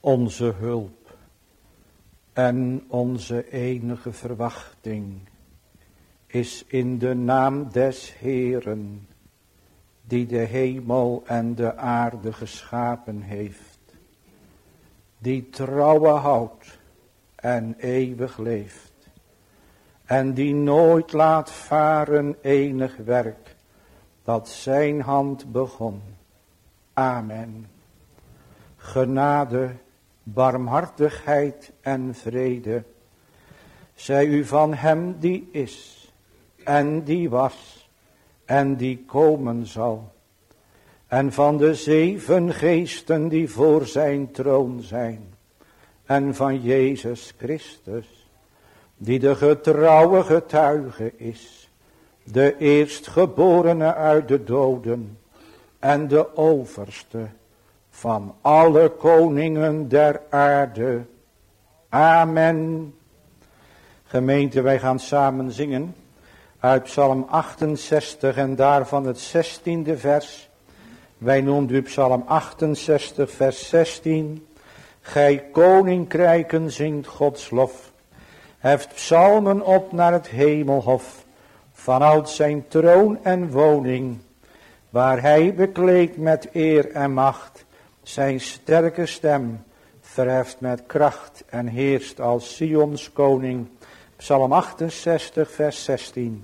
Onze hulp en onze enige verwachting is in de naam des Heeren, die de hemel en de aarde geschapen heeft, die trouwe houdt en eeuwig leeft, en die nooit laat varen enig werk dat zijn hand begon. Amen. Genade, barmhartigheid en vrede zij u van hem die is en die was en die komen zal, en van de 7 geesten die voor zijn troon zijn, en van Jezus Christus, die de getrouwe getuige is, de eerstgeborene uit de doden en de overste van alle koningen der aarde. Amen. Gemeente, wij gaan samen zingen uit Psalm 68 en daarvan het 16e vers. Wij noemen u Psalm 68 vers 16. Gij koninkrijken zingt Gods lof. Heft psalmen op naar het hemelhof. Vanuit zijn troon en woning, waar hij bekleed met eer en macht, zijn sterke stem verheft met kracht en heerst als Sions koning. Psalm 68 vers 16.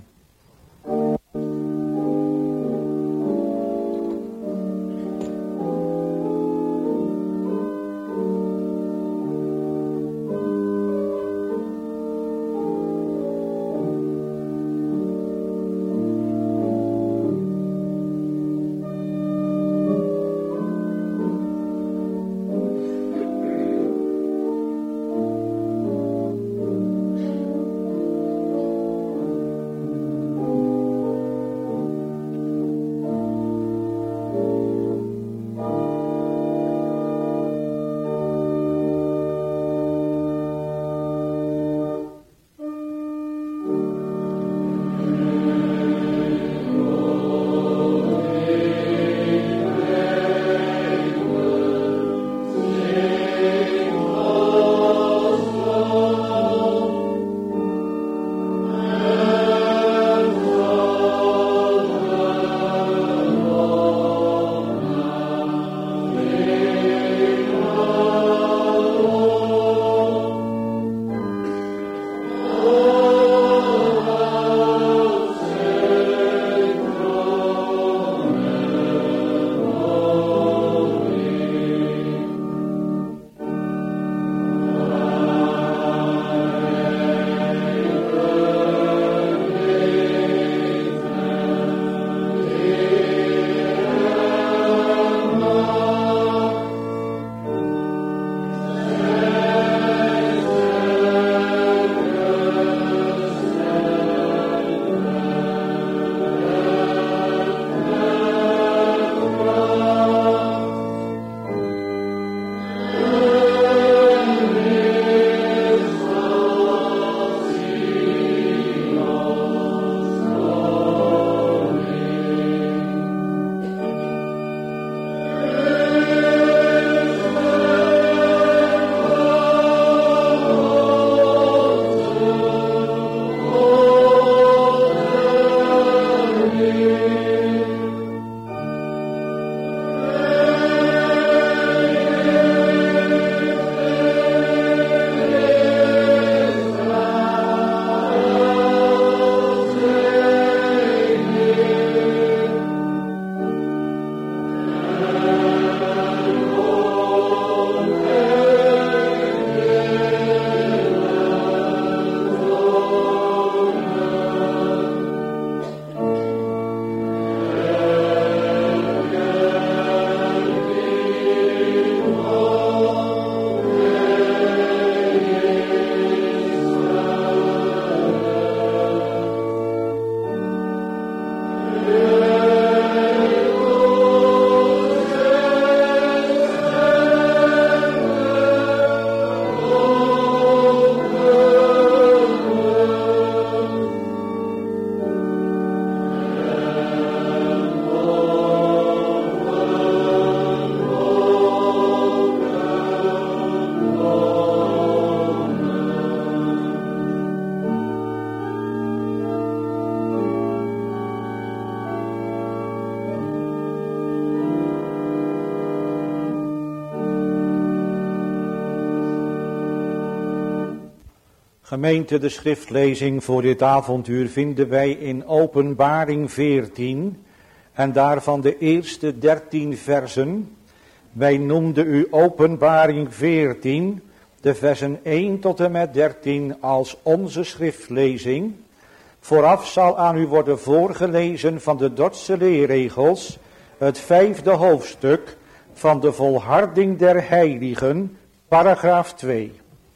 Gemeente, de schriftlezing voor dit avonduur vinden wij in Openbaring 14 en daarvan de eerste 13 versen. Wij noemden u Openbaring 14, de versen 1 tot en met 13 als onze schriftlezing. Vooraf zal aan u worden voorgelezen van de Dordtse leerregels, het 5e hoofdstuk van de volharding der heiligen, paragraaf 2.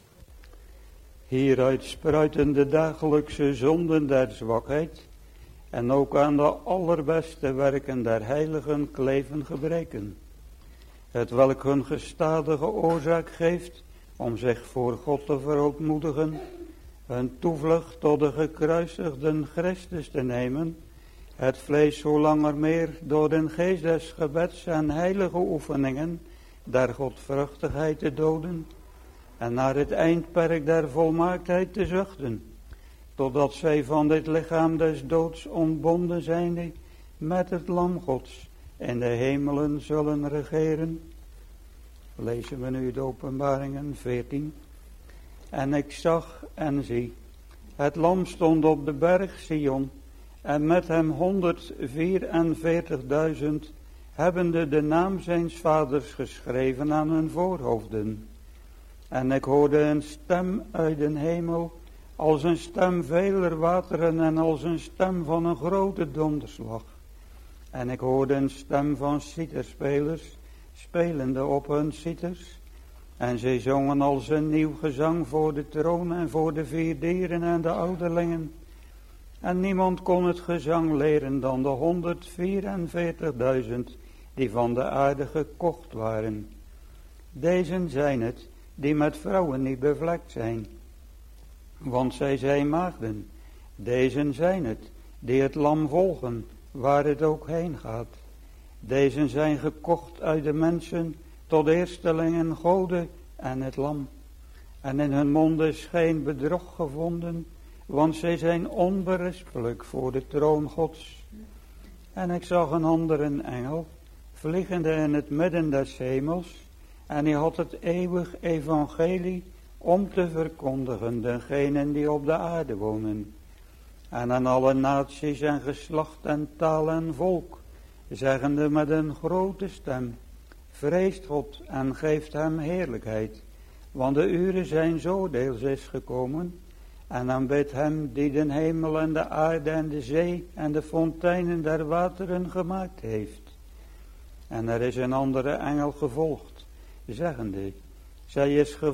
Hieruit spruiten de dagelijkse zonden der zwakheid en ook aan de allerbeste werken der heiligen kleven gebreken, het welk hun gestadige oorzaak geeft om zich voor God te verootmoedigen, hun toevlucht tot de gekruisigden Christus te nemen, het vlees zolang meer door den geest des gebeds en heilige oefeningen der godvruchtigheid te doden, en naar het eindperk der volmaaktheid te zuchten, totdat zij van dit lichaam des doods ontbonden zijnde met het lam Gods in de hemelen zullen regeren. Lezen we nu de Openbaringen 14. En ik zag en zie, het lam stond op de berg Sion, en met hem 144.000, hebbende de naam zijns vaders geschreven aan hun voorhoofden. En ik hoorde een stem uit de hemel, als een stem veler wateren en als een stem van een grote donderslag. En ik hoorde een stem van citerspelers, spelende op hun citers. En zij zongen als een nieuw gezang voor de troon en voor de 4 dieren en de ouderlingen. En niemand kon het gezang leren dan de 144.000 die van de aarde gekocht waren. Deze zijn het die met vrouwen niet bevlekt zijn, want zij zijn maagden. Deze zijn het die het lam volgen, waar het ook heen gaat. Deze zijn gekocht uit de mensen tot eerstelingen goden en het lam. En in hun monden is geen bedrog gevonden, want zij zijn onberispelijk voor de troon Gods. En ik zag een andere engel, vliegende in het midden des hemels, en hij had het eeuwig evangelie om te verkondigen degenen die op de aarde wonen. En aan alle naties en geslacht en taal en volk, zeggende met een grote stem, vreest God en geeft hem heerlijkheid, want de uren zijn zo deels is gekomen, en aanbidt hem die den hemel en de aarde en de zee en de fonteinen der wateren gemaakt heeft. En er is een andere engel gevolgd, zeggende, zij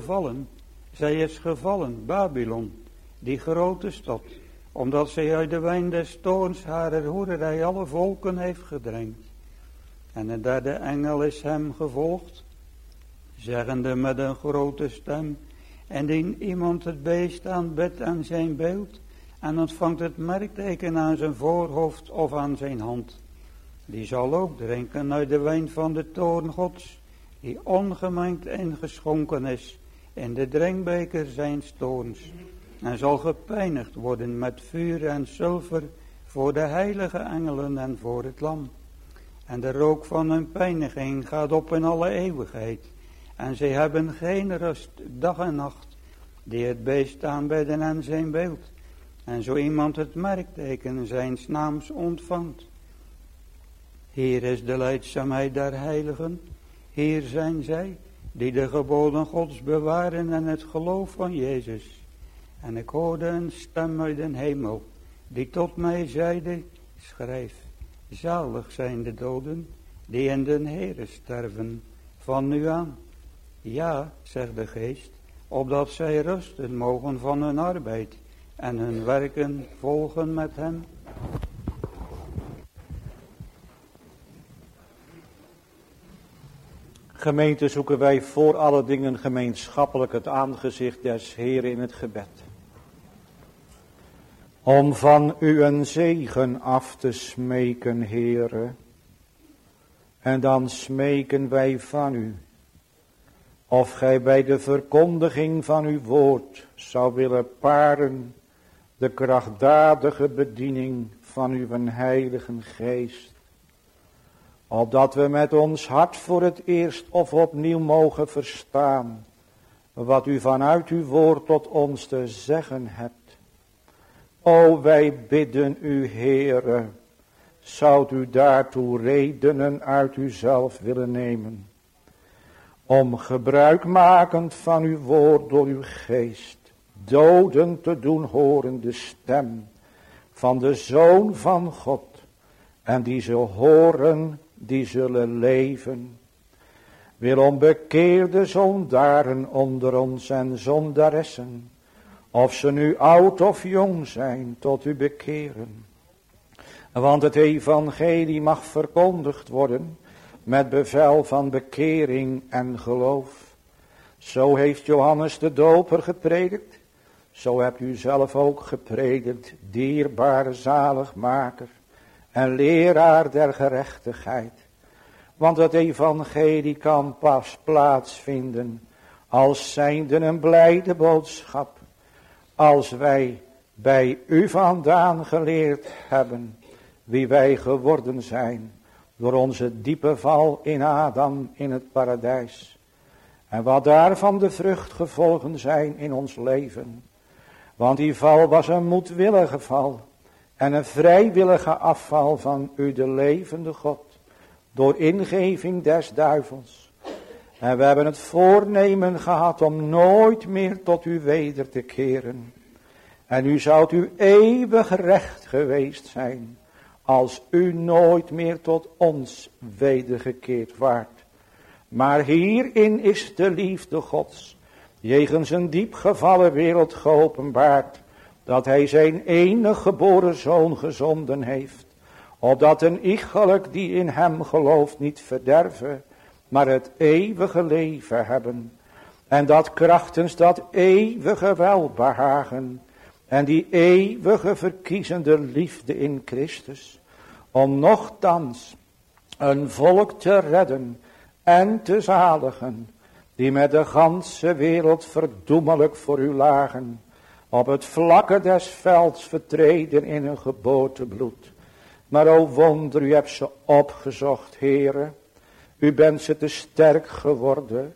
is gevallen, Babylon, die grote stad, omdat zij uit de wijn des toorns harer hoererij alle volken heeft gedrenkt. En een derde engel is hem gevolgd, zeggende met een grote stem, indien iemand het beest aanbidt aan zijn beeld, en ontvangt het merkteken aan zijn voorhoofd of aan zijn hand, die zal ook drinken uit de wijn van de toorn Gods, die ongemengd ingeschonken is in de drinkbeker zijns toorns, en zal gepijnigd worden met vuur en zilver voor de heilige engelen en voor het lam. En de rook van hun pijniging gaat op in alle eeuwigheid, en zij hebben geen rust dag en nacht, die het beest aanbidden en zijn beeld, en zo iemand het merkteken zijns naams ontvangt. Hier is de leidzaamheid der heiligen, hier zijn zij, die de geboden Gods bewaren en het geloof van Jezus. En ik hoorde een stem uit den hemel, die tot mij zeide, schrijf, zalig zijn de doden, die in den Heere sterven, van nu aan. Ja, zegt de geest, opdat zij rusten mogen van hun arbeid, en hun werken volgen met hem. Gemeente, zoeken wij voor alle dingen gemeenschappelijk het aangezicht des Heeren in het gebed. Om van u een zegen af te smeken, Heere. En dan smeken wij van u, of gij bij de verkondiging van uw woord zou willen paren de krachtdadige bediening van uw heilige geest. Opdat we met ons hart voor het eerst of opnieuw mogen verstaan wat u vanuit uw woord tot ons te zeggen hebt. O, wij bidden u, Heere, zoudt u daartoe redenen uit uzelf willen nemen, om gebruikmakend van uw woord door uw geest, doden te doen horen de stem van de Zoon van God, en die ze horen, die zullen leven. Wil onbekeerde zondaren onder ons en zondaressen, of ze nu oud of jong zijn, tot u bekeren. Want het evangelie mag verkondigd worden met bevel van bekering en geloof. Zo heeft Johannes de Doper gepredikt, zo hebt u zelf ook gepredikt, dierbare zaligmaker en leraar der gerechtigheid. Want het evangelie kan pas plaatsvinden als zijnde een blijde boodschap, als wij bij u vandaan geleerd hebben wie wij geworden zijn door onze diepe val in Adam in het paradijs. En wat daarvan de vruchtgevolgen zijn in ons leven. Want die val was een moedwillige val en een vrijwillige afval van u de levende God, door ingeving des duivels. En we hebben het voornemen gehad om nooit meer tot u weder te keren. En u zoudt u eeuwig recht geweest zijn, als u nooit meer tot ons wedergekeerd waart. Maar hierin is de liefde Gods, jegens een diep gevallen wereld geopenbaard, dat hij zijn enige geboren zoon gezonden heeft, opdat een iegelijk die in hem gelooft niet verderven, maar het eeuwige leven hebben. En dat krachtens dat eeuwige welbehagen en die eeuwige verkiezende liefde in Christus, om nochtans een volk te redden en te zaligen, die met de ganse wereld verdoemelijk voor u lagen, op het vlakke des velds vertreden in hun geboortebloed. Maar o wonder, u hebt ze opgezocht, Heere. U bent ze te sterk geworden.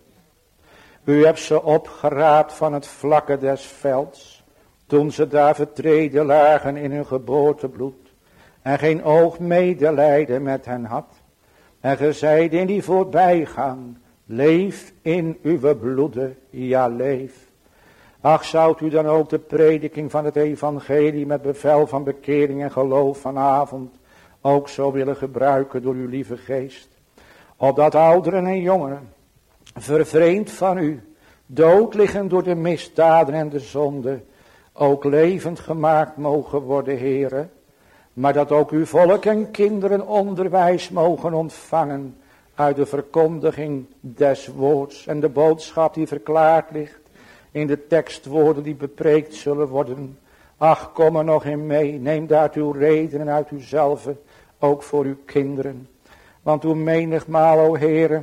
U hebt ze opgeraapt van het vlakke des velds, toen ze daar vertreden lagen in hun geboortebloed, en geen oog medelijden met hen had. En ge zeide in die voorbijgang, leef in uw bloeden, ja leef. Ach, zoudt u dan ook de prediking van het evangelie met bevel van bekering en geloof vanavond ook zo willen gebruiken door uw lieve geest. Opdat ouderen en jongeren, vervreemd van u, dood liggen door de misdaden en de zonde, ook levend gemaakt mogen worden, Heere. Maar dat ook uw volk en kinderen onderwijs mogen ontvangen uit de verkondiging des woords en de boodschap die verklaard ligt in de tekstwoorden die bepreekt zullen worden. Ach, kom er nog in mee, neem daar uw redenen uit uzelf, ook voor uw kinderen. Want hoe menigmaal, o Heere,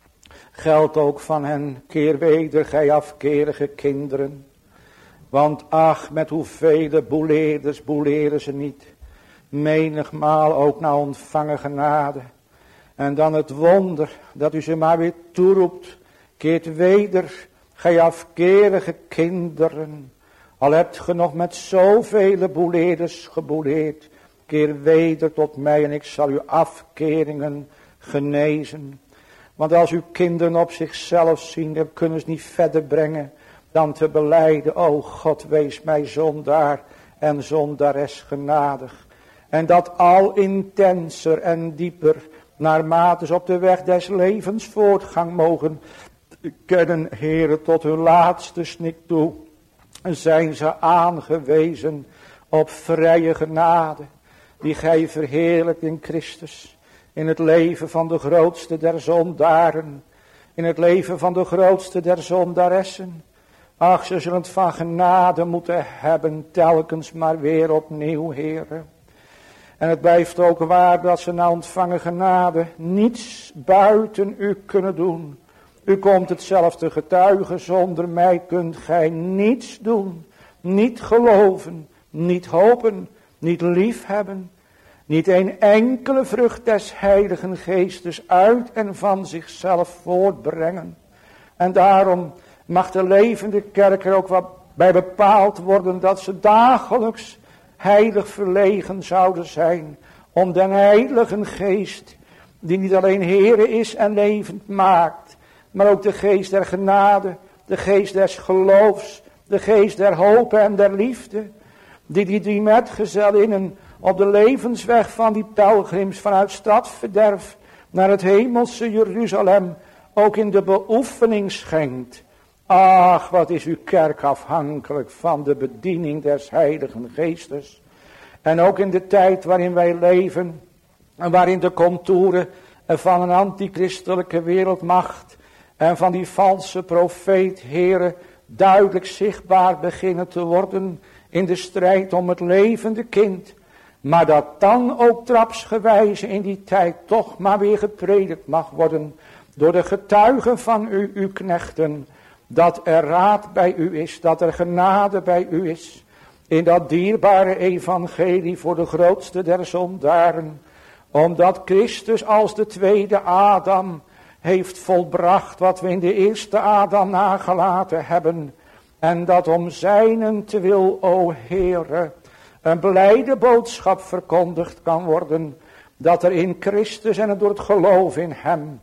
geldt ook van hen, keer weder, gij afkerige kinderen. Want ach, met hoeveel boeleren ze niet. Menigmaal ook na ontvangen genade. En dan het wonder dat u ze maar weer toeroept. Keert weder, gij afkerige kinderen. Al hebt ge nog met zoveel boeleerders geboeleerd. Keer weder tot mij en ik zal uw afkeringen genezen. Want als uw kinderen op zichzelf zien, dan kunnen ze niet verder brengen dan te belijden. O God, wees mij zondaar en zondares genadig. En dat al intenser en dieper, naarmate ze op de weg des levens voortgang mogen kennen, Heere, tot hun laatste snik toe, zijn ze aangewezen op vrije genade, die gij verheerlijkt in Christus, in het leven van de grootste der zondaren, in het leven van de grootste der zondaressen. Ach, ze zullen het van genade moeten hebben, telkens maar weer opnieuw, Heere. En het blijft ook waar dat ze na ontvangen genade niets buiten u kunnen doen. U komt het zelf te getuigen, zonder mij kunt gij niets doen. Niet geloven, niet hopen, niet liefhebben. Niet een enkele vrucht des Heiligen Geestes uit en van zichzelf voortbrengen. En daarom mag de levende kerk er ook wat bij bepaald worden dat ze dagelijks heilig verlegen zouden zijn om den Heilige Geest, die niet alleen Heere is en levend maakt, maar ook de geest der genade, de geest des geloofs, de geest der hoop en der liefde, die drie metgezelinnen op de levensweg van die pelgrims vanuit stadverderf naar het hemelse Jeruzalem ook in de beoefening schenkt. Ach, wat is uw kerk afhankelijk van de bediening des Heiligen Geestes. En ook in de tijd waarin wij leven en waarin de contouren van een antichristelijke wereldmacht en van die valse profeet, Heere, duidelijk zichtbaar beginnen te worden in de strijd om het levende kind. Maar dat dan ook trapsgewijze in die tijd toch maar weer gepredikt mag worden door de getuigen van u, uw knechten, dat er raad bij u is, dat er genade bij u is, in dat dierbare evangelie voor de grootste der zondaren, omdat Christus als de tweede Adam heeft volbracht wat we in de eerste Adam nagelaten hebben, en dat om zijnentwil, o Heere, een blijde boodschap verkondigd kan worden, dat er in Christus en door het geloof in hem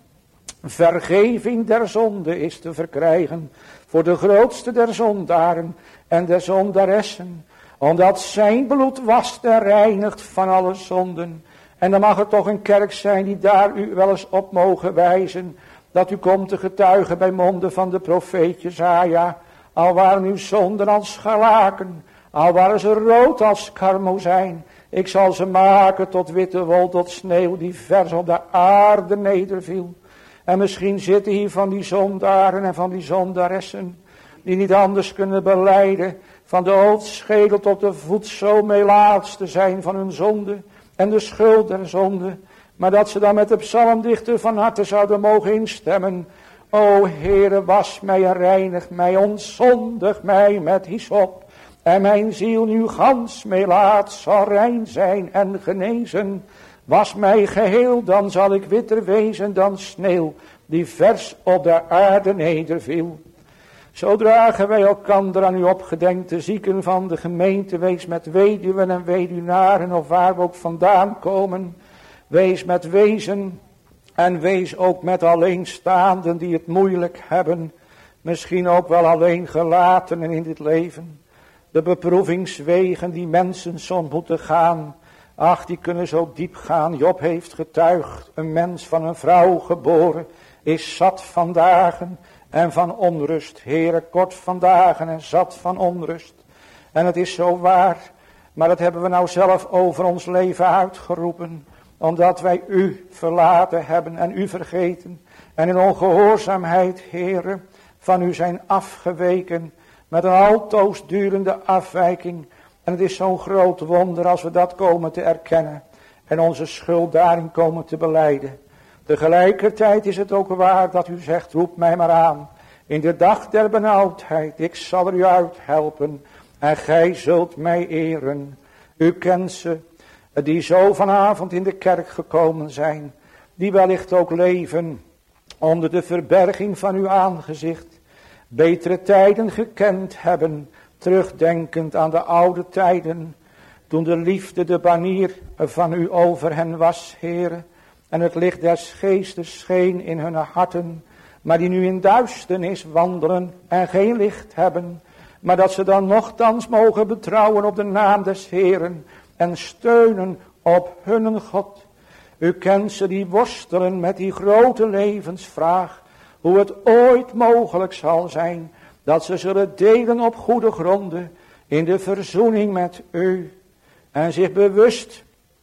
vergeving der zonde is te verkrijgen voor de grootste der zondaren en der zondaressen, omdat zijn bloed wast en reinigt van alle zonden. En dan mag er toch een kerk zijn die daar u wel eens op mogen wijzen, dat u komt te getuigen bij monden van de profeet Jesaja, al waren uw zonden als scharlaken, al waren ze rood als karmozijn, ik zal ze maken tot witte wol, tot sneeuw die vers op de aarde nederviel. En misschien zitten hier van die zondaren en van die zondaressen, die niet anders kunnen belijden van de hoofdschedel tot de voet zo melaats te zijn van hun zonde en de schuld der zonde. Maar dat ze dan met de psalmdichter van harte zouden mogen instemmen. O Heere, was mij en reinig mij, ontzondig mij met hyssop. En mijn ziel nu gans melaat zal rein zijn en genezen. Was mij geheel, dan zal ik witter wezen dan sneeuw, die vers op de aarde nederviel. Zo dragen wij elkander aan u opgedenkt, de zieken van de gemeente. Wees met weduwen en weduwnaren, of waar we ook vandaan komen. Wees met wezen en wees ook met alleenstaanden die het moeilijk hebben. Misschien ook wel alleen gelatenen in dit leven. De beproevingswegen die mensen soms moeten gaan. Ach, die kunnen zo diep gaan. Job heeft getuigd, een mens van een vrouw geboren is zat van dagen en van onrust. Heere, kort van dagen en zat van onrust. En het is zo waar, maar dat hebben we nou zelf over ons leven uitgeroepen, omdat wij u verlaten hebben en u vergeten. En in ongehoorzaamheid, Heere, van u zijn afgeweken met een altoos durende afwijking. En het is zo'n groot wonder als we dat komen te erkennen en onze schuld daarin komen te belijden. Tegelijkertijd is het ook waar dat u zegt, roep mij maar aan. In de dag der benauwdheid, ik zal er u uithelpen en gij zult mij eren. U kent ze, die zo vanavond in de kerk gekomen zijn, die wellicht ook leven onder de verberging van uw aangezicht, betere tijden gekend hebben, terugdenkend aan de oude tijden, toen de liefde de banier van u over hen was, Heere, en het licht des geestes scheen in hun harten, maar die nu in duisternis wandelen en geen licht hebben, maar dat ze dan nochtans mogen betrouwen op de naam des Heeren en steunen op hun God. U kent ze die worstelen met die grote levensvraag, hoe het ooit mogelijk zal zijn dat ze zullen delen op goede gronden in de verzoening met u en zich bewust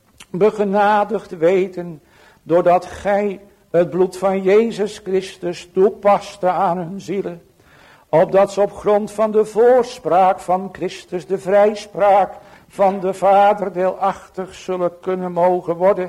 begenadigd weten doordat gij het bloed van Jezus Christus toepaste aan hun zielen, opdat ze op grond van de voorspraak van Christus, de vrijspraak van de Vader, deelachtig zullen kunnen mogen worden.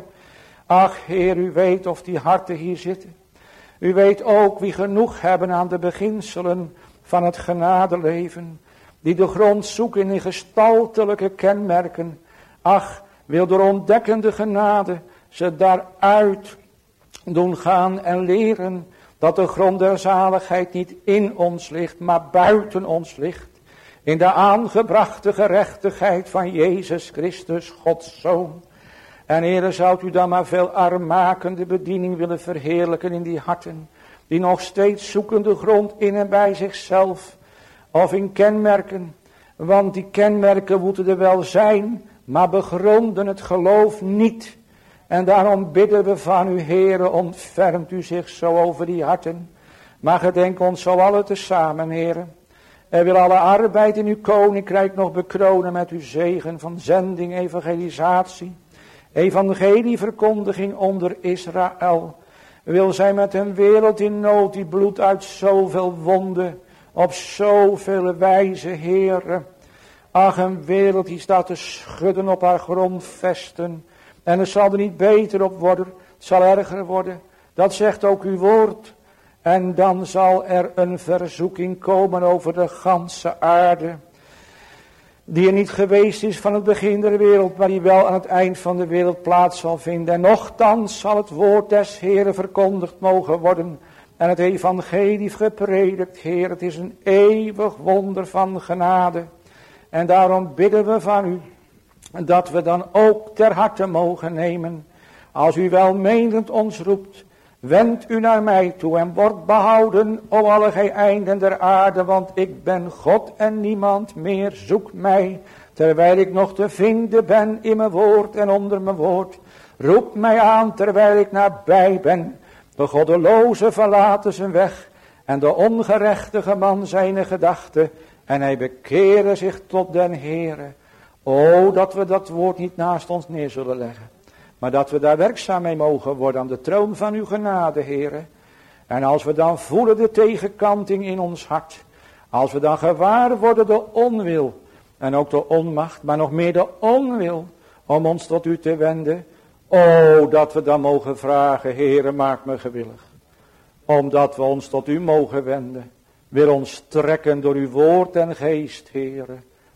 Ach Heer, u weet of die harten hier zitten. U weet ook wie genoeg hebben aan de beginselen van het genadeleven, die de grond zoeken in gestaltelijke kenmerken. Ach, wil door ontdekkende genade ze daaruit doen gaan en leren Dat de grond der zaligheid niet in ons ligt, maar buiten ons ligt. In de aangebrachte gerechtigheid van Jezus Christus, Gods Zoon. En Heere, zou u dan maar veel armmakende bediening willen verheerlijken in die harten. Die nog steeds zoeken de grond in en bij zichzelf. Of in kenmerken. Want die kenmerken moeten er wel zijn, maar begronden het geloof niet. En daarom bidden we van u, Heere, ontfermt u zich zo over die harten. Maar gedenk ons zo alle tezamen, Heere. En wil alle arbeid in uw koninkrijk nog bekronen met uw zegen van zending, evangelisatie. Evangelieverkondiging onder Israël. Wil zij met een wereld in nood die bloedt uit zoveel wonden. Op zoveel wijze, Heere. Ach, een wereld die staat te schudden op haar grondvesten. En het zal er niet beter op worden. Het zal erger worden. Dat zegt ook uw woord. En dan zal er een verzoeking komen over de ganse aarde. Die er niet geweest is van het begin der wereld, maar die wel aan het eind van de wereld plaats zal vinden. En nochtans zal het woord des Heeren verkondigd mogen worden. En het evangelie gepredikt, Heer. Het is een eeuwig wonder van genade. En daarom bidden we van u, dat we dan ook ter harte mogen nemen. Als u welmenend ons roept, wend u naar mij toe en word behouden, o alle gij einden der aarde, want ik ben God en niemand meer. Zoek mij, terwijl ik nog te vinden ben in mijn woord en onder mijn woord. Roep mij aan, terwijl ik nabij ben. De goddeloze verlaten zijn weg en de ongerechtige man zijn gedachten. En hij bekeerde zich tot den Heere. O, dat we dat woord niet naast ons neer zullen leggen. Maar dat we daar werkzaam mee mogen worden aan de troon van uw genade, Heere. En als we dan voelen de tegenkanting in ons hart. Als we dan gewaar worden de onwil. En ook de onmacht, maar nog meer de onwil. Om ons tot u te wenden. O, dat we dan mogen vragen, Heere, maak me gewillig. Omdat we ons tot u mogen wenden. Wil ons trekken door uw woord en geest, Heere.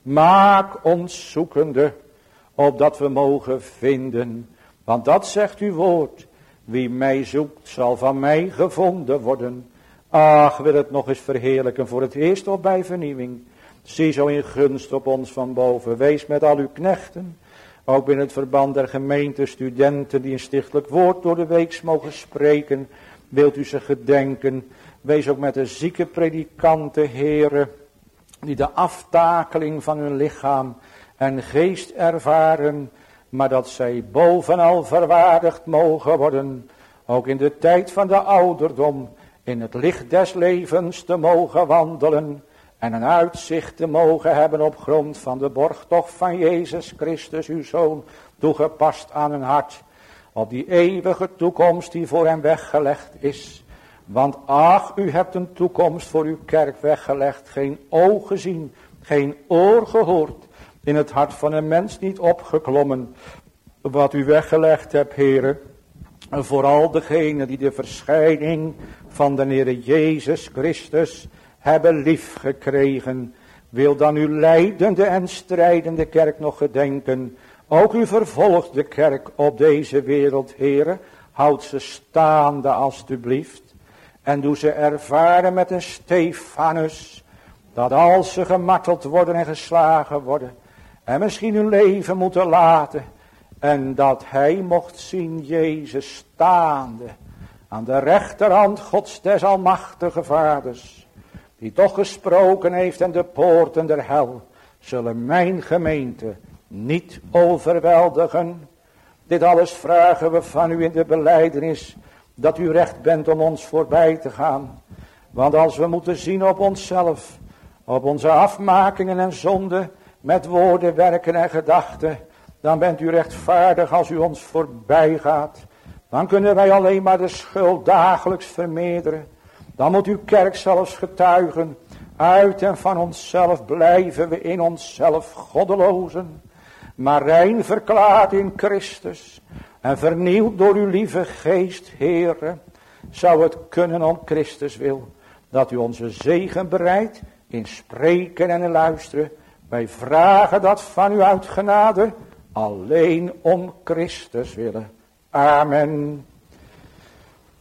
Maak ons zoekende, opdat we mogen vinden. Want dat zegt uw woord. Wie mij zoekt, zal van mij gevonden worden. Ach, wil het nog eens verheerlijken voor het eerst of bij vernieuwing. Zie zo in gunst op ons van boven. Wees met al uw knechten. Ook binnen het verband der gemeente, studenten die een stichtelijk woord door de week mogen spreken. Wilt u ze gedenken. Wees ook met de zieke predikanten, Heere, die de aftakeling van hun lichaam en geest ervaren, maar dat zij bovenal verwaardigd mogen worden, ook in de tijd van de ouderdom, in het licht des levens te mogen wandelen en een uitzicht te mogen hebben op grond van de borgtocht van Jezus Christus, uw Zoon, toegepast aan hun hart, op die eeuwige toekomst die voor hen weggelegd is. Want ach, u hebt een toekomst voor uw kerk weggelegd, geen oog gezien, geen oor gehoord, in het hart van een mens niet opgeklommen, wat u weggelegd hebt, Heere. En vooral degenen die de verschijning van de Heere Jezus Christus hebben liefgekregen, wil dan uw lijdende en strijdende kerk nog gedenken. Ook u vervolgt de kerk op deze wereld, Heere. Houd ze staande alstublieft. En doe ze ervaren met een Stefanus, dat als ze gemarteld worden en geslagen worden, en misschien hun leven moeten laten, en dat hij mocht zien Jezus staande, aan de rechterhand Gods des almachtige vaders, die toch gesproken heeft en de poorten der hel, zullen mijn gemeente niet overweldigen. Dit alles vragen we van u in de belijdenis, dat u recht bent om ons voorbij te gaan. Want als we moeten zien op onszelf, op onze afmakingen en zonden, met woorden, werken en gedachten, dan bent u rechtvaardig als u ons voorbij gaat. Dan kunnen wij alleen maar de schuld dagelijks vermeerderen. Dan moet uw kerk zelfs getuigen. Uit en van onszelf blijven we in onszelf goddelozen. Maar rein verklaard in Christus. En vernieuwd door uw lieve geest, Heere. Zou het kunnen om Christus wil. Dat u onze zegen bereidt in spreken en in luisteren. Wij vragen dat van u uit genade. Alleen om Christus willen. Amen.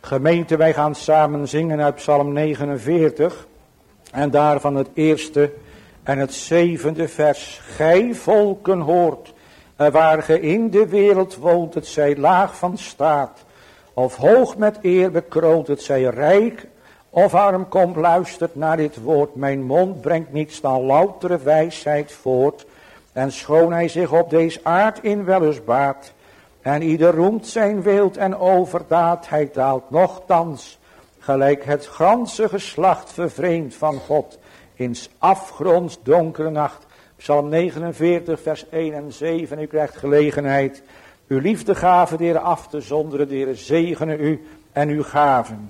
Gemeente, wij gaan samen zingen uit Psalm 49 en daarvan het eerste en het 7e vers. Gij volken hoort, waar ge in de wereld woont, het zij laag van staat, of hoog met eer bekroond, het zij rijk of arm, komt luistert naar dit woord. Mijn mond brengt niets dan loutere wijsheid voort, en schoon hij zich op deze aard in wellust baat, en ieder roemt zijn weeld en overdaad, hij daalt nochtans, gelijk het ganse geslacht vervreemd van God, in 's afgronds donkere nacht. Psalm 49 vers 1 en 7, u krijgt gelegenheid uw liefdegave, de Heer, af te zonderen. De Heer zegene u en uw gaven.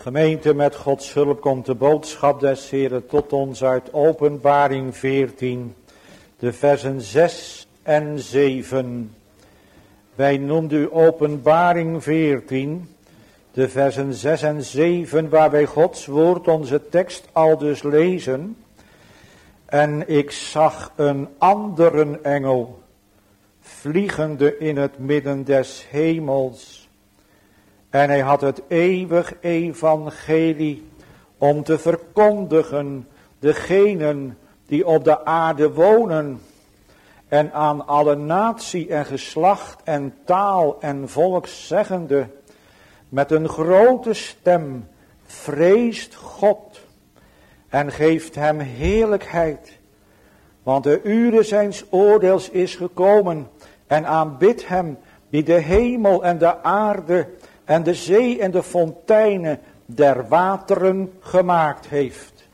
Gemeente, met Gods hulp komt de boodschap des Heren tot ons uit Openbaring 14, de versen 6 en 7. Wij noemden u Openbaring 14, de versen 6 en 7, waar wij Gods woord, onze tekst, aldus lezen. En ik zag een andere engel, vliegende in het midden des hemels. En hij had het eeuwig evangelie om te verkondigen degenen die op de aarde wonen. En aan alle natie en geslacht en taal en volk zeggende, met een grote stem, vreest God en geeft hem heerlijkheid. Want de ure zijns oordeels is gekomen en aanbidt hem die de hemel en de aarde en de zee en de fonteinen der wateren gemaakt heeft.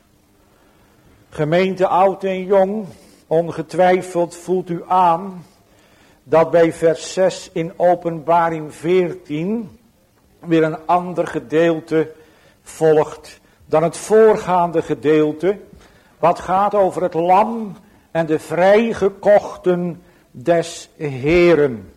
Gemeente oud en jong, ongetwijfeld voelt u aan dat bij vers 6 in Openbaring 14 weer een ander gedeelte volgt dan het voorgaande gedeelte, wat gaat over het lam en de vrijgekochten des Heren.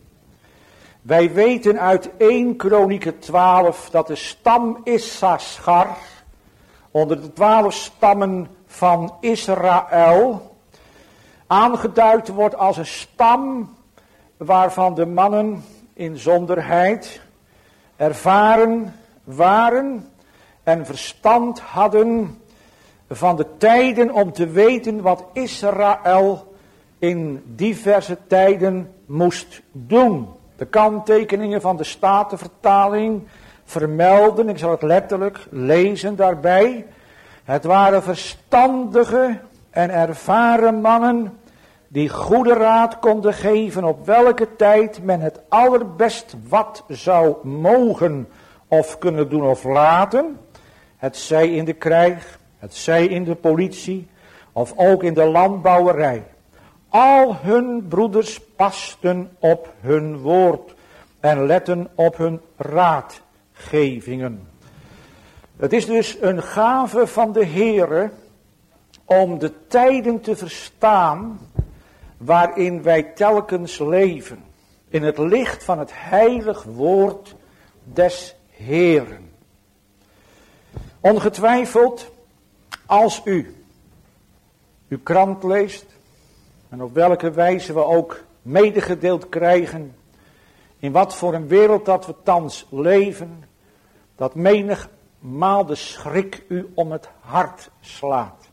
Wij weten uit 1 Kronieken 12 dat de stam Issachar onder de 12 stammen van Israël aangeduid wordt als een stam waarvan de mannen inzonderheid ervaren waren en verstand hadden van de tijden om te weten wat Israël in diverse tijden moest doen. De kanttekeningen van de Statenvertaling vermelden, ik zal het letterlijk lezen daarbij. Het waren verstandige en ervaren mannen die goede raad konden geven op welke tijd men het allerbest wat zou mogen of kunnen doen of laten. Het zij in de krijg, het zij in de politie of ook in de landbouwerij. Al hun broeders pasten op hun woord en letten op hun raadgevingen. Het is dus een gave van de Heere om de tijden te verstaan waarin wij telkens leven. In het licht van het heilig woord des Heeren. Ongetwijfeld, als u uw krant leest, en op welke wijze we ook medegedeeld krijgen, in wat voor een wereld dat we thans leven, dat menigmaal de schrik u om het hart slaat.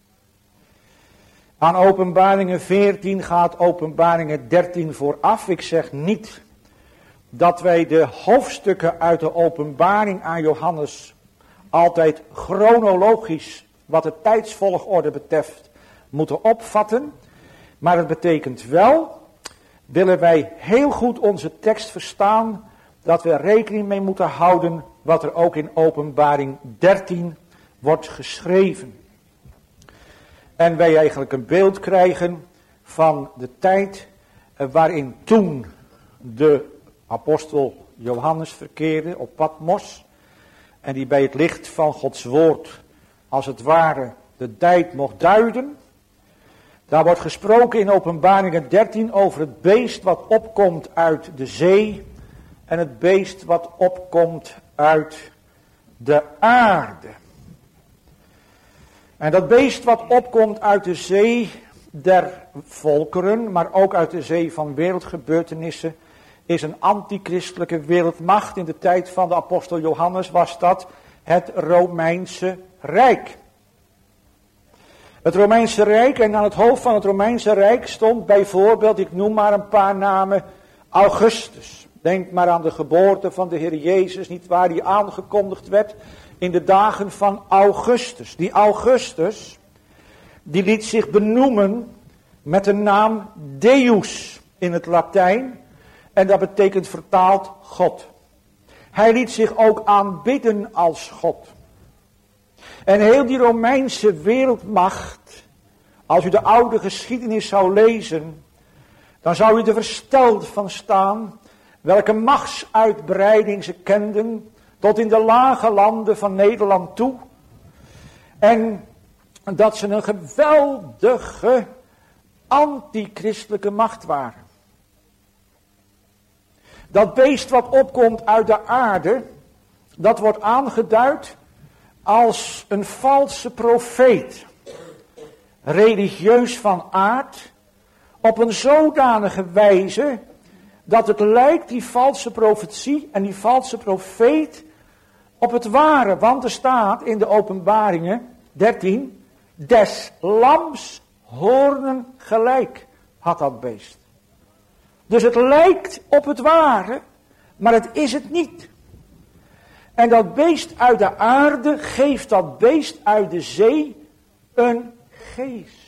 Aan Openbaringen 14 gaat Openbaringen 13 vooraf. Ik zeg niet dat wij de hoofdstukken uit de Openbaring aan Johannes altijd chronologisch, wat de tijdsvolgorde betreft, moeten opvatten. Maar het betekent wel, willen wij heel goed onze tekst verstaan, dat we rekening mee moeten houden wat er ook in Openbaring 13 wordt geschreven. En wij eigenlijk een beeld krijgen van de tijd waarin toen de apostel Johannes verkeerde op Patmos. En die bij het licht van Gods woord als het ware de tijd mocht duiden. Daar wordt gesproken in Openbaringen 13 over het beest wat opkomt uit de zee en het beest wat opkomt uit de aarde. En dat beest wat opkomt uit de zee der volkeren, maar ook uit de zee van wereldgebeurtenissen, is een antichristelijke wereldmacht. In de tijd van de apostel Johannes was dat het Romeinse Rijk. Het Romeinse Rijk, en aan het hoofd van het Romeinse Rijk stond bijvoorbeeld, ik noem maar een paar namen, Augustus. Denk maar aan de geboorte van de Heer Jezus, niet waar die aangekondigd werd in de dagen van Augustus. Die Augustus, die liet zich benoemen met de naam Deus in het Latijn. En dat betekent vertaald God. Hij liet zich ook aanbidden als God. En heel die Romeinse wereldmacht, als u de oude geschiedenis zou lezen, dan zou u er versteld van staan welke machtsuitbreiding ze kenden tot in de lage landen van Nederland toe. En dat ze een geweldige antichristelijke macht waren. Dat beest wat opkomt uit de aarde, dat wordt aangeduid als een valse profeet. Religieus van aard, op een zodanige wijze dat het lijkt, die valse profetie en die valse profeet, op het ware. Want er staat in de Openbaringen 13, des lams hoornen gelijk had dat beest. Dus het lijkt op het ware, maar het is het niet. En dat beest uit de aarde geeft dat beest uit de zee een geest.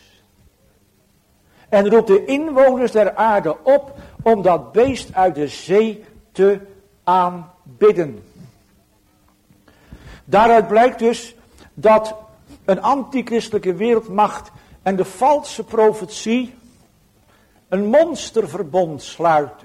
En roept de inwoners der aarde op om dat beest uit de zee te aanbidden. Daaruit blijkt dus dat een antichristelijke wereldmacht en de valse profetie een monsterverbond sluiten.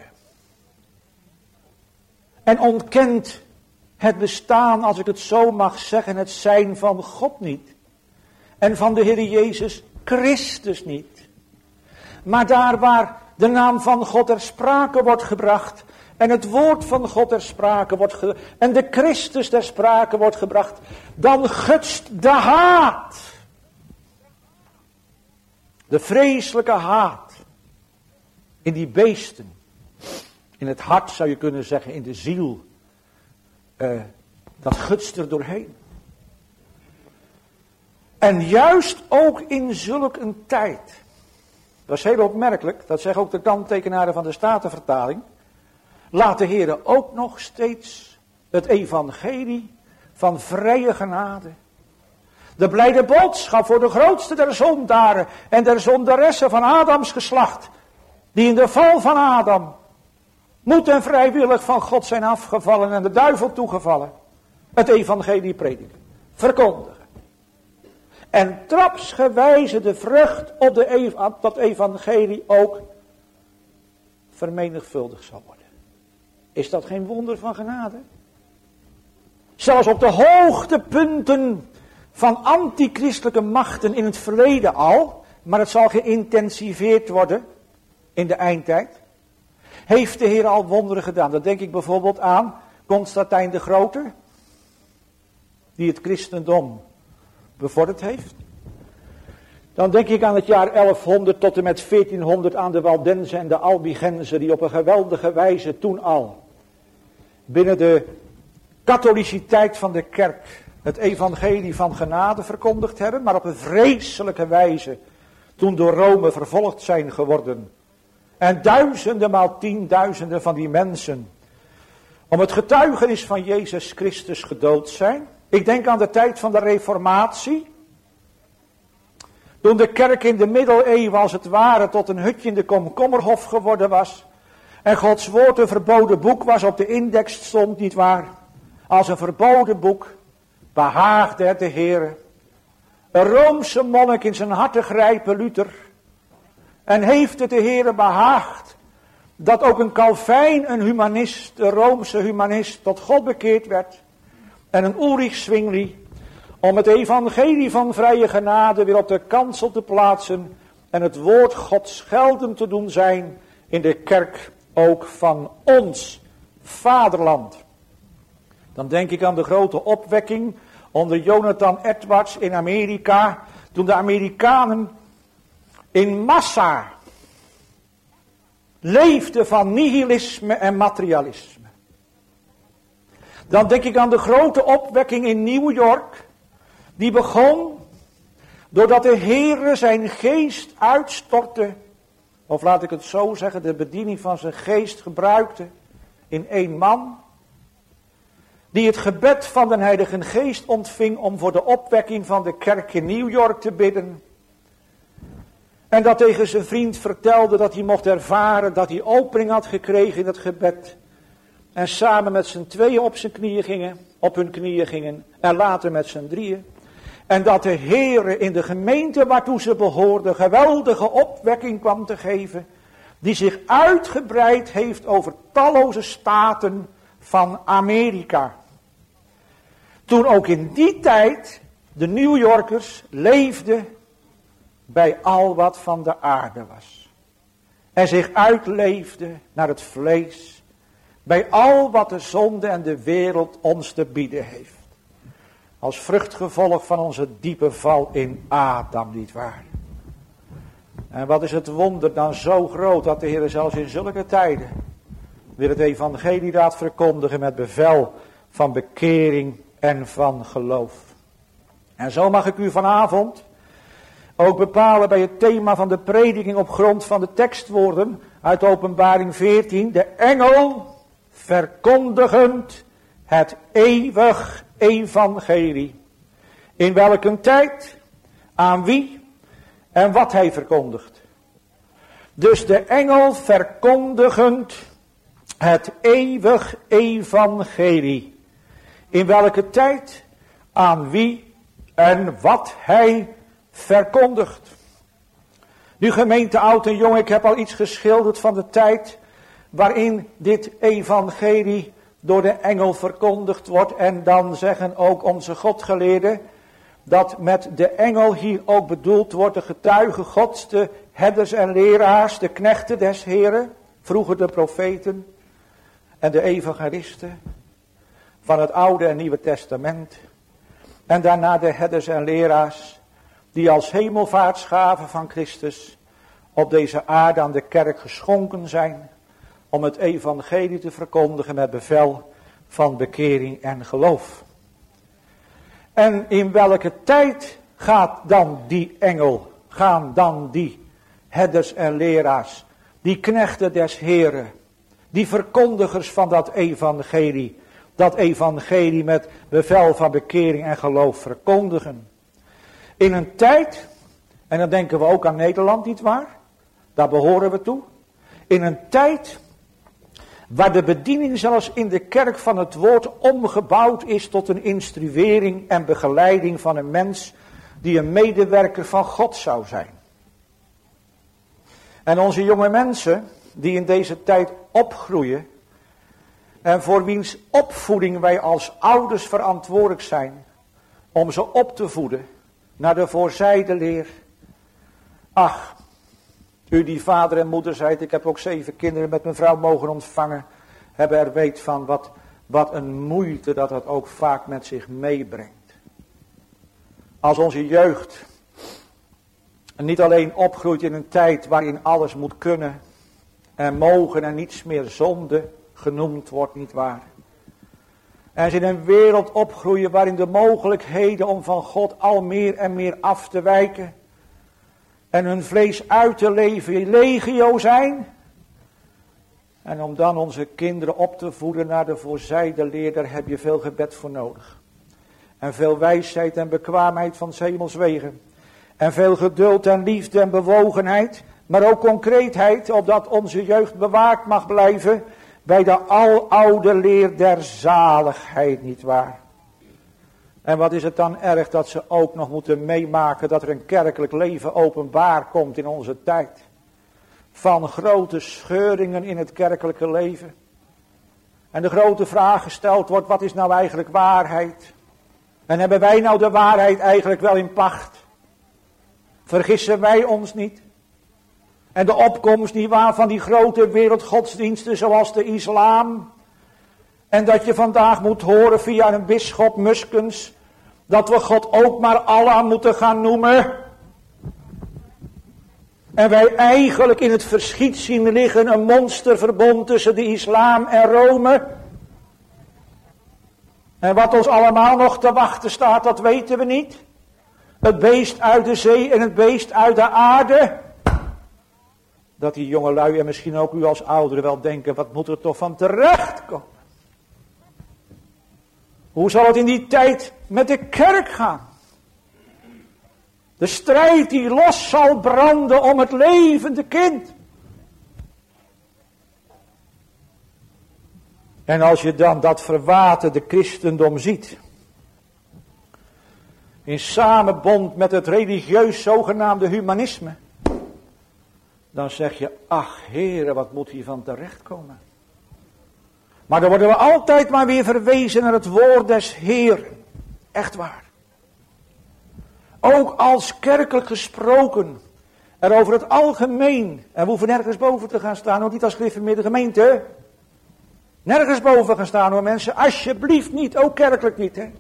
En ontkent het bestaan, als ik het zo mag zeggen, het zijn van God niet. En van de Heer Jezus Christus niet. Maar daar waar de naam van God ter sprake wordt gebracht, en het woord van God ter sprake wordt en de Christus ter sprake wordt gebracht, dan gutst de haat. De vreselijke haat. In die beesten. In het hart zou je kunnen zeggen, in de ziel. Dat gutst er doorheen. En juist ook in zulk een tijd. Dat is heel opmerkelijk, dat zeggen ook de kanttekenaren van de Statenvertaling. Laat de Heer ook nog steeds het evangelie van vrije genade. De blijde boodschap voor de grootste der zondaren en der zondaressen van Adams geslacht. Die in de val van Adam moed en vrijwillig van God zijn afgevallen en de duivel toegevallen. Het evangelie prediken, verkondigen. En trapsgewijze de vrucht op dat evangelie ook vermenigvuldigd zal worden. Is dat geen wonder van genade? Zelfs op de hoogtepunten van antichristelijke machten in het verleden al, maar het zal geïntensiveerd worden in de eindtijd, heeft de Heer al wonderen gedaan. Dat denk ik bijvoorbeeld aan Constantijn de Grote, die het christendom bevorderd heeft. Dan denk ik aan het jaar 1100 tot en met 1400 aan de Waldenzen en de Albigenzen, die op een geweldige wijze toen al binnen de katholiciteit van de kerk het evangelie van genade verkondigd hebben, maar op een vreselijke wijze toen door Rome vervolgd zijn geworden. En duizenden maal tienduizenden van die mensen om het getuigenis van Jezus Christus gedood zijn. Ik denk aan de tijd van de Reformatie. Toen de kerk in de middeleeuwen als het ware tot een hutje in de komkommerhof geworden was. En Gods woord een verboden boek was, op de index stond, nietwaar. Als een verboden boek behaagde het de Heere een Roomse monnik in zijn hart te grijpen, Luther. En heeft het de Heere behaagd dat ook een Calvijn, een humanist, een Roomse humanist, tot God bekeerd werd. En een Ulrich Zwingli, om het evangelie van vrije genade weer op de kansel te plaatsen en het woord Gods geldend te doen zijn in de kerk ook van ons vaderland. Dan denk ik aan de grote opwekking onder Jonathan Edwards in Amerika, toen de Amerikanen in massa leefden van nihilisme en materialisme. Dan denk ik aan de grote opwekking in New York, die begon doordat de Heere zijn geest uitstortte, of laat ik het zo zeggen, de bediening van zijn geest gebruikte in één man, die het gebed van de Heilige Geest ontving om voor de opwekking van de kerk in New York te bidden. En dat tegen zijn vriend vertelde dat hij mocht ervaren dat hij opening had gekregen in het gebed. En samen met z'n tweeën op hun knieën gingen en later met z'n drieën. En dat de Heere in de gemeente waartoe ze behoorden geweldige opwekking kwam te geven. Die zich uitgebreid heeft over talloze staten van Amerika. Toen ook in die tijd de New Yorkers leefden bij al wat van de aarde was. En zich uitleefden naar het vlees. Bij al wat de zonde en de wereld ons te bieden heeft. Als vruchtgevolg van onze diepe val in Adam, nietwaar? En wat is het wonder dan zo groot dat de Heer zelfs in zulke tijden weer het evangelie laat verkondigen met bevel van bekering en van geloof. En zo mag ik u vanavond ook bepalen bij het thema van de prediking op grond van de tekstwoorden uit Openbaring 14. De engel verkondigend het eeuwig evangelie. In welke tijd, aan wie en wat hij verkondigt. Dus de engel verkondigend het eeuwig evangelie. In welke tijd, aan wie en wat hij verkondigt. Nu gemeente oud en jong, ik heb al iets geschilderd van de tijd waarin dit evangelie door de engel verkondigd wordt. En dan zeggen ook onze Godgeleerden dat met de engel hier ook bedoeld wordt de getuigen Gods, de herders en leraars, de knechten des Heren, vroeger de profeten en de evangelisten van het Oude en Nieuwe Testament. En daarna de herders en leraars die als hemelvaartsgaven van Christus op deze aarde aan de kerk geschonken zijn om het evangelie te verkondigen met bevel van bekering en geloof. En in welke tijd gaan dan die herders en leraars, die knechten des Heren, die verkondigers van dat evangelie met bevel van bekering en geloof verkondigen. In een tijd, en dan denken we ook aan Nederland, nietwaar? Daar behoren we toe. In een tijd waar de bediening zelfs in de kerk van het woord omgebouwd is tot een instruering en begeleiding van een mens die een medewerker van God zou zijn. En onze jonge mensen die in deze tijd opgroeien en voor wiens opvoeding wij als ouders verantwoordelijk zijn om ze op te voeden naar de voorzijde leer. Ach, u die vader en moeder zijt, ik heb ook 7 kinderen met mijn vrouw mogen ontvangen, hebben er weet van wat een moeite dat ook vaak met zich meebrengt. Als onze jeugd niet alleen opgroeit in een tijd waarin alles moet kunnen en mogen en niets meer zonde genoemd wordt, nietwaar. En ze in een wereld opgroeien waarin de mogelijkheden om van God al meer en meer af te wijken en hun vlees uit te leven legio zijn. En om dan onze kinderen op te voeden naar de voorzijde leer, daar heb je veel gebed voor nodig. En veel wijsheid en bekwaamheid van 's hemels wegen. En veel geduld en liefde en bewogenheid, maar ook concreetheid, opdat onze jeugd bewaakt mag blijven bij de aloude leer der zaligheid, nietwaar? En wat is het dan erg dat ze ook nog moeten meemaken dat er een kerkelijk leven openbaar komt in onze tijd. Van grote scheuringen in het kerkelijke leven. En de grote vraag gesteld wordt, wat is nou eigenlijk waarheid? En hebben wij nou de waarheid eigenlijk wel in pacht? Vergissen wij ons niet? En de opkomst nietwaar van die grote wereldgodsdiensten zoals de islam. En dat je vandaag moet horen via een bisschop Muskens dat we God ook maar Allah moeten gaan noemen. En wij eigenlijk in het verschiet zien liggen een monsterverbond tussen de islam en Rome. En wat ons allemaal nog te wachten staat, dat weten we niet. Het beest uit de zee en het beest uit de aarde. Dat die jonge lui en misschien ook u als ouderen wel denken, wat moet er toch van terecht komen? Hoe zal het in die tijd met de kerk gaan? De strijd die los zal branden om het levende kind. En als je dan dat verwaterde christendom ziet, in samenbond met het religieus zogenaamde humanisme, dan zeg je, ach Heere, wat moet hier van terechtkomen? Maar dan worden we altijd maar weer verwezen naar het woord des Heeren. Echt waar. Ook als kerkelijk gesproken. Er over het algemeen. En we hoeven nergens boven te gaan staan. Ook niet als gereformeerde gemeente. Nergens boven gaan staan hoor mensen. Alsjeblieft niet. Ook kerkelijk niet. Hè.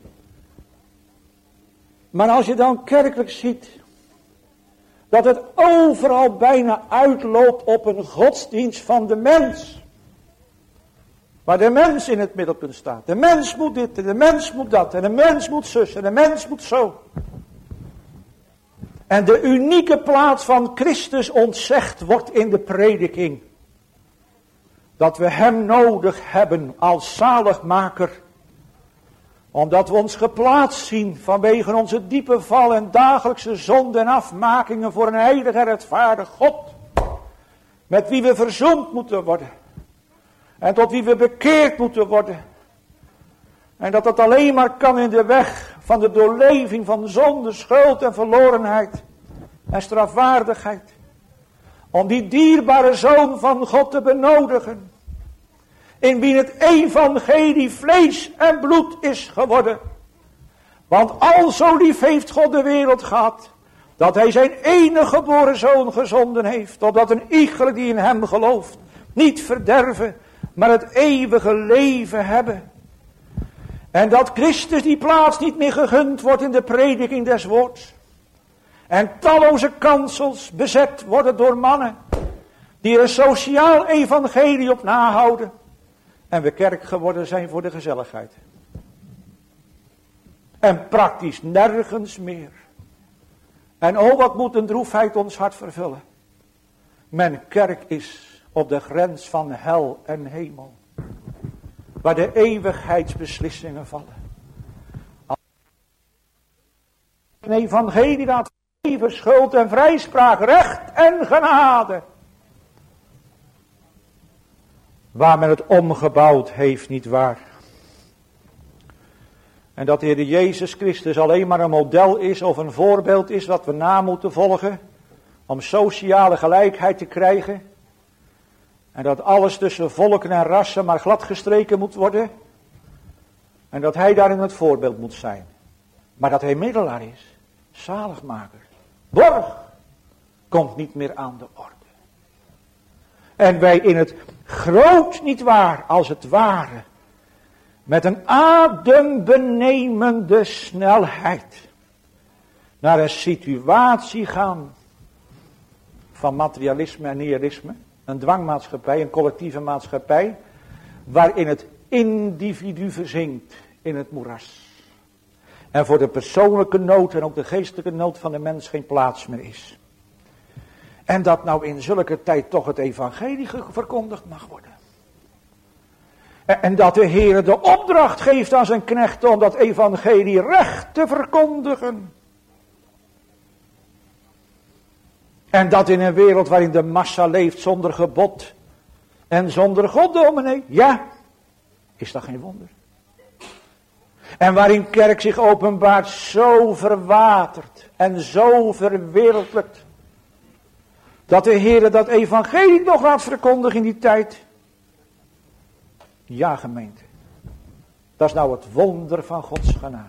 Maar als je dan kerkelijk ziet. Dat het overal bijna uitloopt op een godsdienst van de mens. Waar de mens in het middelpunt staat. De mens moet dit en de mens moet dat. En de mens moet zus en de mens moet zo. En de unieke plaats van Christus ontzegd wordt in de prediking. Dat we hem nodig hebben als zaligmaker. Omdat we ons geplaatst zien vanwege onze diepe val en dagelijkse zonde en afmakingen voor een heilige en rechtvaardig God. Met wie we verzoend moeten worden. En tot wie we bekeerd moeten worden. En dat dat alleen maar kan in de weg van de doorleving van zonde, schuld en verlorenheid. En strafwaardigheid. Om die dierbare Zoon van God te benodigen. In wie het evangelie vlees en bloed is geworden. Want al zo lief heeft God de wereld gehad. Dat hij zijn enige geboren Zoon gezonden heeft. Opdat een iegelijk die in hem gelooft. Niet verderven. Maar het eeuwige leven hebben. En dat Christus die plaats niet meer gegund wordt in de prediking des woords. En talloze kansels bezet worden door mannen. Die er een sociaal evangelie op nahouden. En we kerk geworden zijn voor de gezelligheid. En praktisch nergens meer. En oh wat moet een droefheid ons hart vervullen. Mijn kerk is op de grens van hel en hemel. Waar de eeuwigheidsbeslissingen vallen. Een evangelie laat leven, schuld en vrijspraak, recht en genade. Waar men het omgebouwd heeft, niet waar. En dat de Heer Jezus Christus alleen maar een model is of een voorbeeld is wat we na moeten volgen. Om sociale gelijkheid te krijgen. En dat alles tussen volken en rassen maar gladgestreken moet worden. En dat hij daarin het voorbeeld moet zijn. Maar dat hij middelaar is. Zaligmaker. Borg. Komt niet meer aan de orde. En wij in het groot niet waar als het ware. Met een adembenemende snelheid. Naar een situatie gaan. Van materialisme en nihilisme. Een dwangmaatschappij, een collectieve maatschappij. Waarin het individu verzinkt in het moeras. En voor de persoonlijke nood en ook de geestelijke nood van de mens geen plaats meer is. En dat nou in zulke tijd toch het evangelie verkondigd mag worden. En dat de Heer de opdracht geeft aan zijn knechten om dat evangelie recht te verkondigen. En dat in een wereld waarin de massa leeft zonder gebod en zonder goddominee. Ja, is dat geen wonder. En waarin kerk zich openbaart zo verwaterd en zo verwereldlijkt. Dat de Heer dat evangelie nog laat verkondigen in die tijd. Ja, gemeente. Dat is nou het wonder van Gods genade.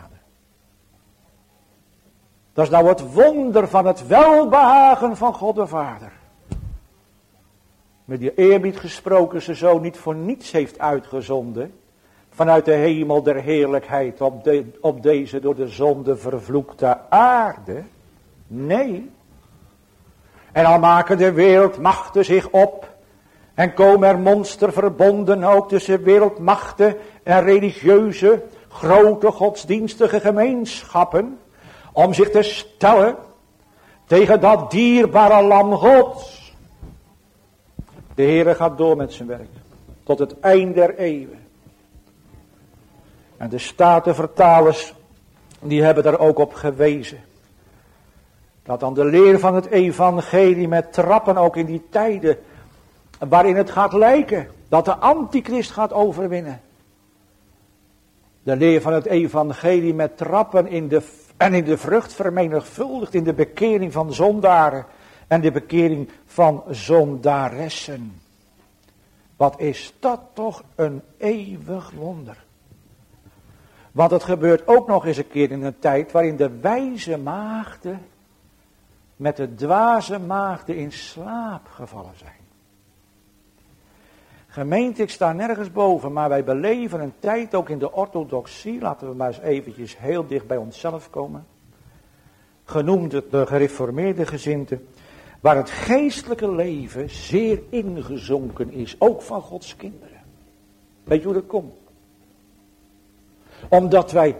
Dat is nou het wonder van het welbehagen van God de Vader. Met die eerbied gesproken zijn Zoon niet voor niets heeft uitgezonden. Vanuit de hemel der heerlijkheid op deze door de zonde vervloekte aarde. Nee. En al maken de wereldmachten zich op. En komen er monsterverbonden ook tussen wereldmachten en religieuze, grote godsdienstige gemeenschappen. Om zich te stellen tegen dat dierbare lam Gods. De Heere gaat door met zijn werk. Tot het eind der eeuwen. En de Statenvertalers, die hebben daar ook op gewezen. Dat dan de leer van het evangelie met trappen ook in die tijden. Waarin het gaat lijken dat de antichrist gaat overwinnen. De leer van het evangelie met trappen in de vrucht vermenigvuldigd in de bekering van zondaren en de bekering van zondaressen. Wat is dat toch een eeuwig wonder. Want het gebeurt ook nog eens een keer in een tijd waarin de wijze maagden met de dwaze maagden in slaap gevallen zijn. Gemeente, ik sta nergens boven, maar wij beleven een tijd ook in de orthodoxie, laten we maar eens eventjes heel dicht bij onszelf komen, genoemd de gereformeerde gezindte, waar het geestelijke leven zeer ingezonken is, ook van Gods kinderen. Weet je hoe dat komt? Omdat wij,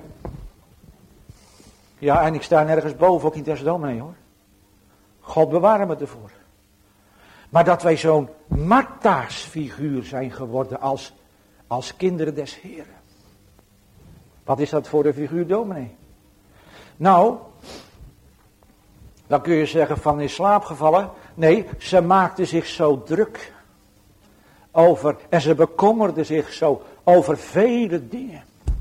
ja, en ik sta nergens boven, ook niet als dominee hoor. God bewaren me ervoor. Maar dat wij zo'n Martaarsfiguur zijn geworden als kinderen des Heren. Wat is dat voor een figuur, dominee? Nou, dan kun je zeggen van in slaap gevallen. Nee, ze maakten zich zo druk over en ze bekommerden zich zo over vele dingen.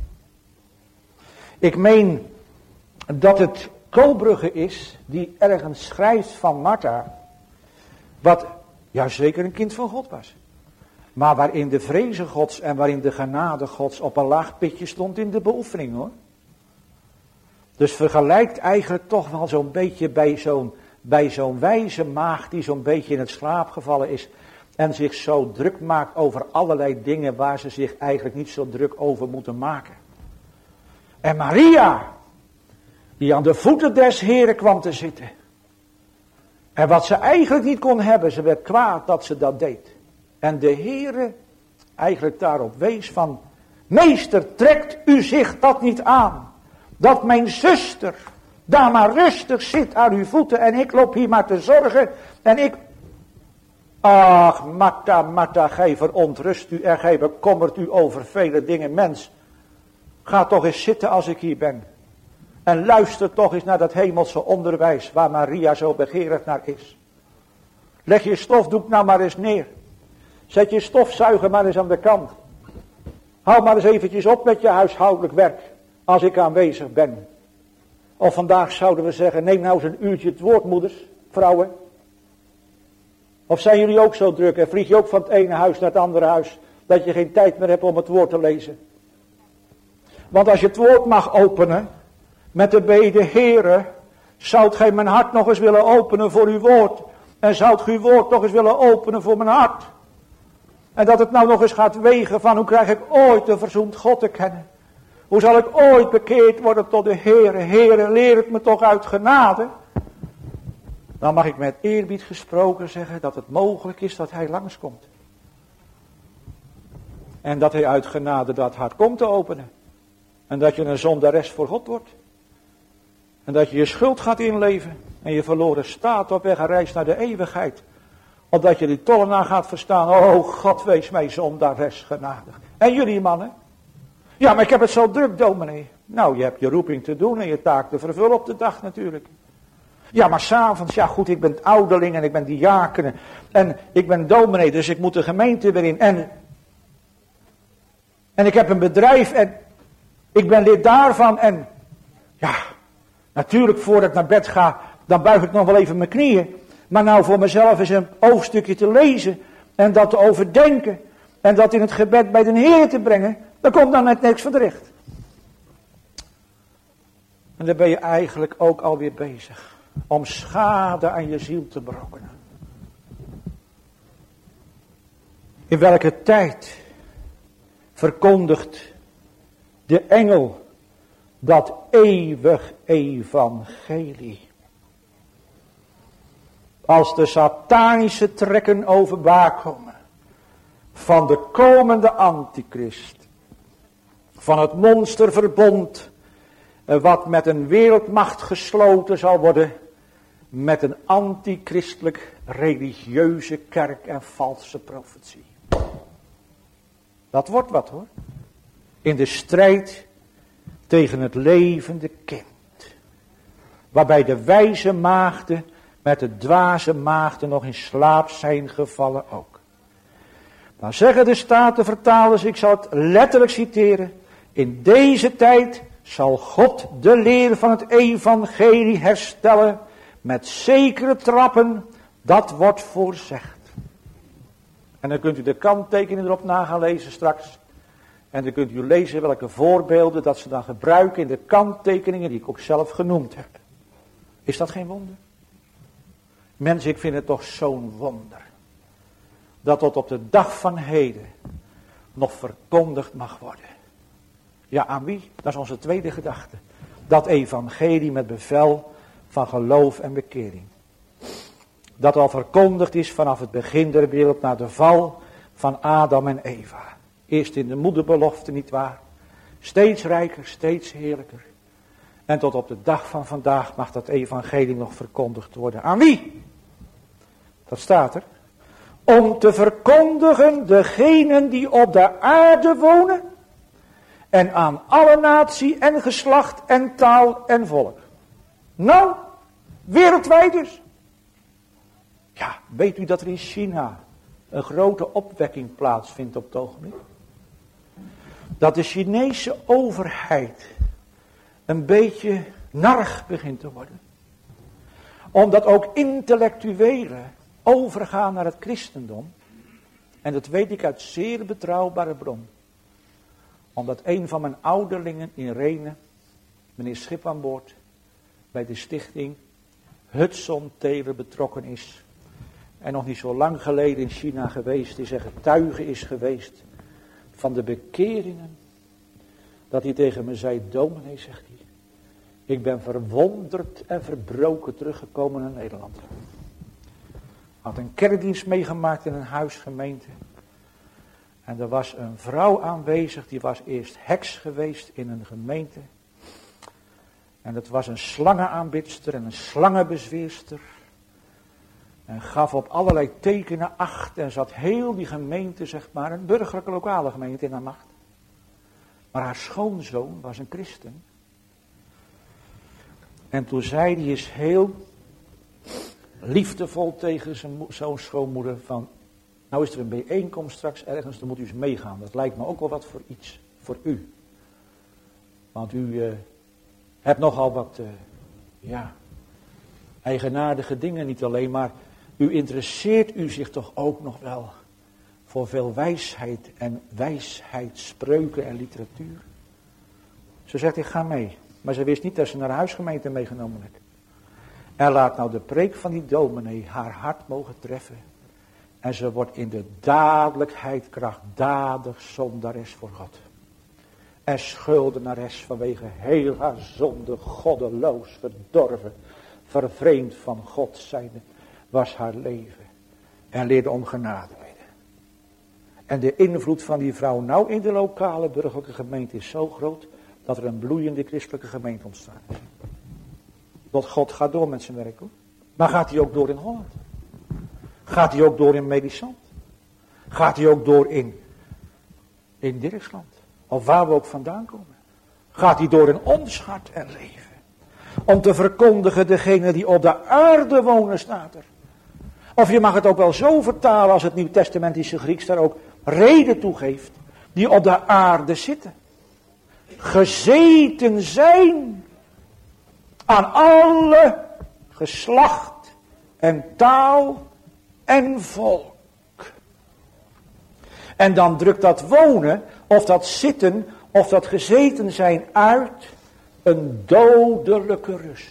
Ik meen dat het Koolbrugge is die ergens schrijft van Martha, wat ja zeker een kind van God was, maar waarin de vreze Gods en waarin de genade Gods op een laag pitje stond in de beoefening hoor. Dus vergelijkt eigenlijk toch wel zo'n beetje bij zo'n wijze maagd die zo'n beetje in het slaap gevallen is en zich zo druk maakt over allerlei dingen waar ze zich eigenlijk niet zo druk over moeten maken. En Maria, die aan de voeten des Heren kwam te zitten. En wat ze eigenlijk niet kon hebben, ze werd kwaad dat ze dat deed. En de Heere eigenlijk daarop wees van, meester, trekt u zich dat niet aan. Dat mijn zuster daar maar rustig zit aan uw voeten en ik loop hier maar te zorgen. En ik, ach Martha, Martha, gij verontrust u en gij bekommert u over vele dingen. Mens, ga toch eens zitten als ik hier ben. En luister toch eens naar dat hemelse onderwijs waar Maria zo begeerig naar is. Leg je stofdoek nou maar eens neer. Zet je stofzuiger maar eens aan de kant. Hou maar eens eventjes op met je huishoudelijk werk als ik aanwezig ben. Of vandaag zouden we zeggen, neem nou eens een uurtje het woord, moeders, vrouwen. Of zijn jullie ook zo druk en vlieg je ook van het ene huis naar het andere huis, dat je geen tijd meer hebt om het woord te lezen. Want als je het woord mag openen, met de bede, Heere, zoudt gij mijn hart nog eens willen openen voor uw woord. En zoudt gij uw woord nog eens willen openen voor mijn hart. En dat het nou nog eens gaat wegen van, hoe krijg ik ooit een verzoend God te kennen. Hoe zal ik ooit bekeerd worden tot de Heere. Heere, leer het me toch uit genade. Dan mag ik met eerbied gesproken zeggen dat het mogelijk is dat hij langskomt. En dat hij uit genade dat hart komt te openen. En dat je een zondares voor God wordt. En dat je je schuld gaat inleven. En je verloren staat op weg en reis naar de eeuwigheid. Opdat je die tollenaar gaat verstaan. Oh God, wees mij zondares genadig. En jullie mannen? Ja, maar ik heb het zo druk, dominee. Nou, je hebt je roeping te doen en je taak te vervullen op de dag natuurlijk. Ja, maar s'avonds, ja goed, ik ben ouderling en ik ben diaken. En ik ben dominee, dus ik moet de gemeente weer in. En ik heb een bedrijf en ik ben lid daarvan. En ja, natuurlijk voordat ik naar bed ga, dan buig ik nog wel even mijn knieën. Maar nou voor mezelf is een hoofdstukje te lezen en dat te overdenken. En dat in het gebed bij de Heer te brengen, dan komt dan net niks van terecht. En dan ben je eigenlijk ook alweer bezig om schade aan je ziel te berokkenen. In welke tijd verkondigt de engel dat eeuwig evangelie? Als de satanische trekken openbaar komen van de komende antichrist, van het monsterverbond wat met een wereldmacht gesloten zal worden, met een antichristelijk religieuze kerk en valse profetie. Dat wordt wat hoor. In de strijd tegen het levende kind. Waarbij de wijze maagden met de dwaze maagden nog in slaap zijn gevallen ook. Dan zeggen de Statenvertalers, ik zal het letterlijk citeren. In deze tijd zal God de leer van het evangelie herstellen met zekere trappen, dat wordt voorzegd. En dan kunt u de kanttekening erop na gaan lezen straks. En dan kunt u lezen welke voorbeelden dat ze dan gebruiken in de kanttekeningen die ik ook zelf genoemd heb. Is dat geen wonder? Mensen, ik vind het toch zo'n wonder. Dat tot op de dag van heden nog verkondigd mag worden. Ja, aan wie? Dat is onze tweede gedachte. Dat evangelie met bevel van geloof en bekering. Dat al verkondigd is vanaf het begin der wereld na de val van Adam en Eva. Eerst in de moederbelofte, nietwaar? Steeds rijker, steeds heerlijker. En tot op de dag van vandaag mag dat evangelie nog verkondigd worden. Aan wie? Dat staat er. Om te verkondigen degenen die op de aarde wonen. En aan alle natie en geslacht en taal en volk. Nou, wereldwijd dus. Ja, weet u dat er in China een grote opwekking plaatsvindt op het ogenblik? Dat de Chinese overheid een beetje narig begint te worden. Omdat ook intellectuelen overgaan naar het christendom. En dat weet ik uit zeer betrouwbare bron. Omdat een van mijn ouderlingen in Renen, meneer Schip aan boord, bij de stichting Hudson Taylor betrokken is. En nog niet zo lang geleden in China geweest is en getuige is geweest van de bekeringen. Dat hij tegen me zei, dominee, zegt hij, ik ben verwonderd en verbroken teruggekomen naar Nederland. Had een kerkdienst meegemaakt in een huisgemeente. En er was een vrouw aanwezig, die was eerst heks geweest in een gemeente. En dat was een slangenaanbidster en een slangenbezweerster. En gaf op allerlei tekenen acht en zat heel die gemeente, zeg maar, een burgerlijke lokale gemeente in haar macht. Maar haar schoonzoon was een christen. En toen zei hij eens heel liefdevol tegen zo'n schoonmoeder van, nou is er een bijeenkomst straks ergens, dan moet u eens meegaan. Dat lijkt me ook wel wat voor iets, voor u. Want u hebt nogal wat, eigenaardige dingen, niet alleen, maar u interesseert u zich toch ook nog wel voor veel wijsheid en wijsheidsspreuken en literatuur. Ze zegt, ik ga mee. Maar ze wist niet dat ze naar de huisgemeente meegenomen werd. En laat nou de preek van die dominee haar hart mogen treffen. En ze wordt in de dadelijkheid krachtdadig zondares voor God. En schuldenares vanwege heel haar zonde, goddeloos, verdorven, vervreemd van God zijnde, was haar leven. En leerde om genade bidden. En de invloed van die vrouw nou in de lokale burgerlijke gemeente is zo groot, dat er een bloeiende christelijke gemeente ontstaat. Want God gaat door met zijn werk, hoor. Maar gaat hij ook door in Holland? Gaat hij ook door in Melisand? Gaat hij ook door in Dirksland? Of waar we ook vandaan komen? Gaat hij door in ons hart en leven? Om te verkondigen degene die op de aarde wonen, staat er. Of je mag het ook wel zo vertalen als het Nieuwtestamentische Grieks daar ook reden toe geeft. Die op de aarde zitten. Gezeten zijn aan alle geslacht en taal en volk. En dan drukt dat wonen, of dat zitten, of dat gezeten zijn uit een dodelijke rust.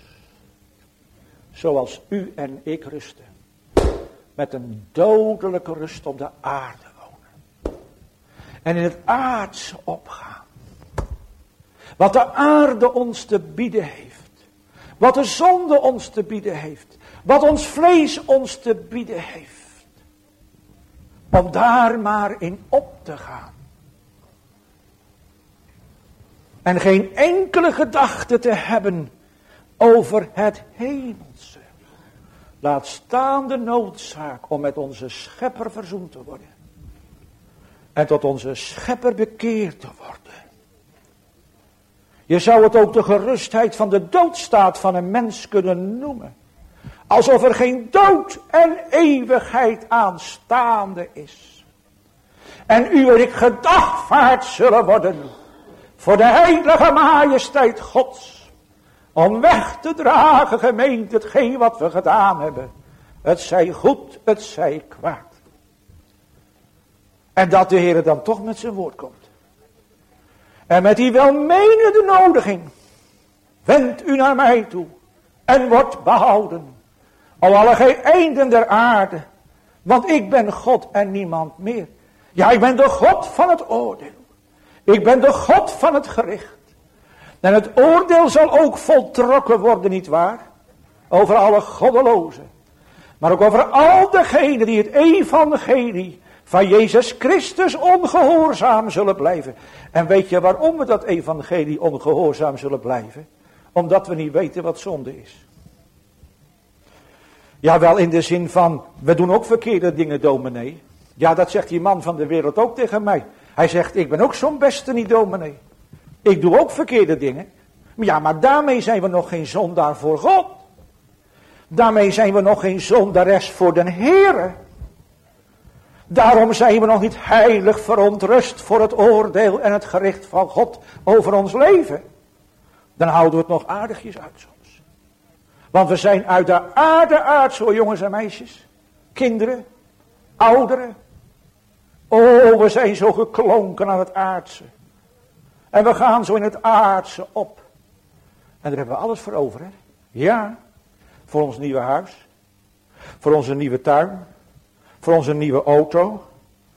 Zoals u en ik rusten. Met een dodelijke rust op de aarde wonen. En in het aardse opgaan. Wat de aarde ons te bieden heeft. Wat de zonde ons te bieden heeft. Wat ons vlees ons te bieden heeft. Om daar maar in op te gaan. En geen enkele gedachte te hebben over het hemelse. Laat staan de noodzaak om met onze schepper verzoend te worden. En tot onze schepper bekeerd te worden. Je zou het ook de gerustheid van de doodstaat van een mens kunnen noemen. Alsof er geen dood en eeuwigheid aanstaande is. En u en ik gedagvaard zullen worden voor de heilige majesteit Gods. Om weg te dragen, gemeente, hetgeen wat we gedaan hebben. Het zij goed, het zij kwaad. En dat de Heer dan toch met zijn woord komt. En met die welmenende nodiging. Wend u naar mij toe. En wordt behouden. O alle gij einden der aarde. Want ik ben God en niemand meer. Ja, ik ben de God van het oordeel. Ik ben de God van het gericht. En het oordeel zal ook voltrokken worden, nietwaar? Over alle goddelozen. Maar ook over al degenen die het evangelie van Jezus Christus ongehoorzaam zullen blijven. En weet je waarom we dat evangelie ongehoorzaam zullen blijven? Omdat we niet weten wat zonde is. Ja, wel in de zin van, we doen ook verkeerde dingen, dominee. Ja, dat zegt die man van de wereld ook tegen mij. Hij zegt, ik ben ook zo'n beste niet, dominee. Ik doe ook verkeerde dingen. Ja, maar daarmee zijn we nog geen zondaar voor God. Daarmee zijn we nog geen zondares voor de Heere. Daarom zijn we nog niet heilig verontrust voor het oordeel en het gericht van God over ons leven. Dan houden we het nog aardigjes uit soms. Want we zijn uit de aarde aards, hoor jongens en meisjes. Kinderen, ouderen. Oh, we zijn zo geklonken aan het aardse. En we gaan zo in het aardse op. En daar hebben we alles voor over, hè? Ja, voor ons nieuwe huis. Voor onze nieuwe tuin. Voor onze nieuwe auto.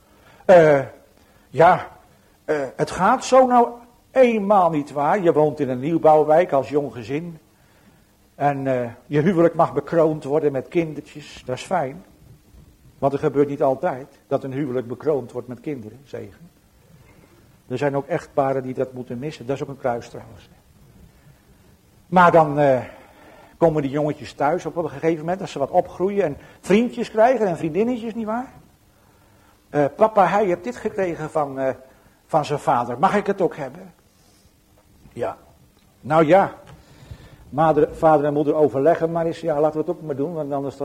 Het gaat zo nou eenmaal niet waar. Je woont in een nieuwbouwwijk als jong gezin. En je huwelijk mag bekroond worden met kindertjes. Dat is fijn. Want het gebeurt niet altijd dat een huwelijk bekroond wordt met kinderen. Zegen. Er zijn ook echtparen die dat moeten missen. Dat is ook een kruis trouwens. Maar dan komen die jongetjes thuis op een gegeven moment. Als ze wat opgroeien en vriendjes krijgen en vriendinnetjes, nietwaar? Papa, hij heeft dit gekregen van zijn vader. Mag ik het ook hebben? Ja. Nou ja. Vader en moeder overleggen maar eens. Ja, laten we het ook maar doen. Want anders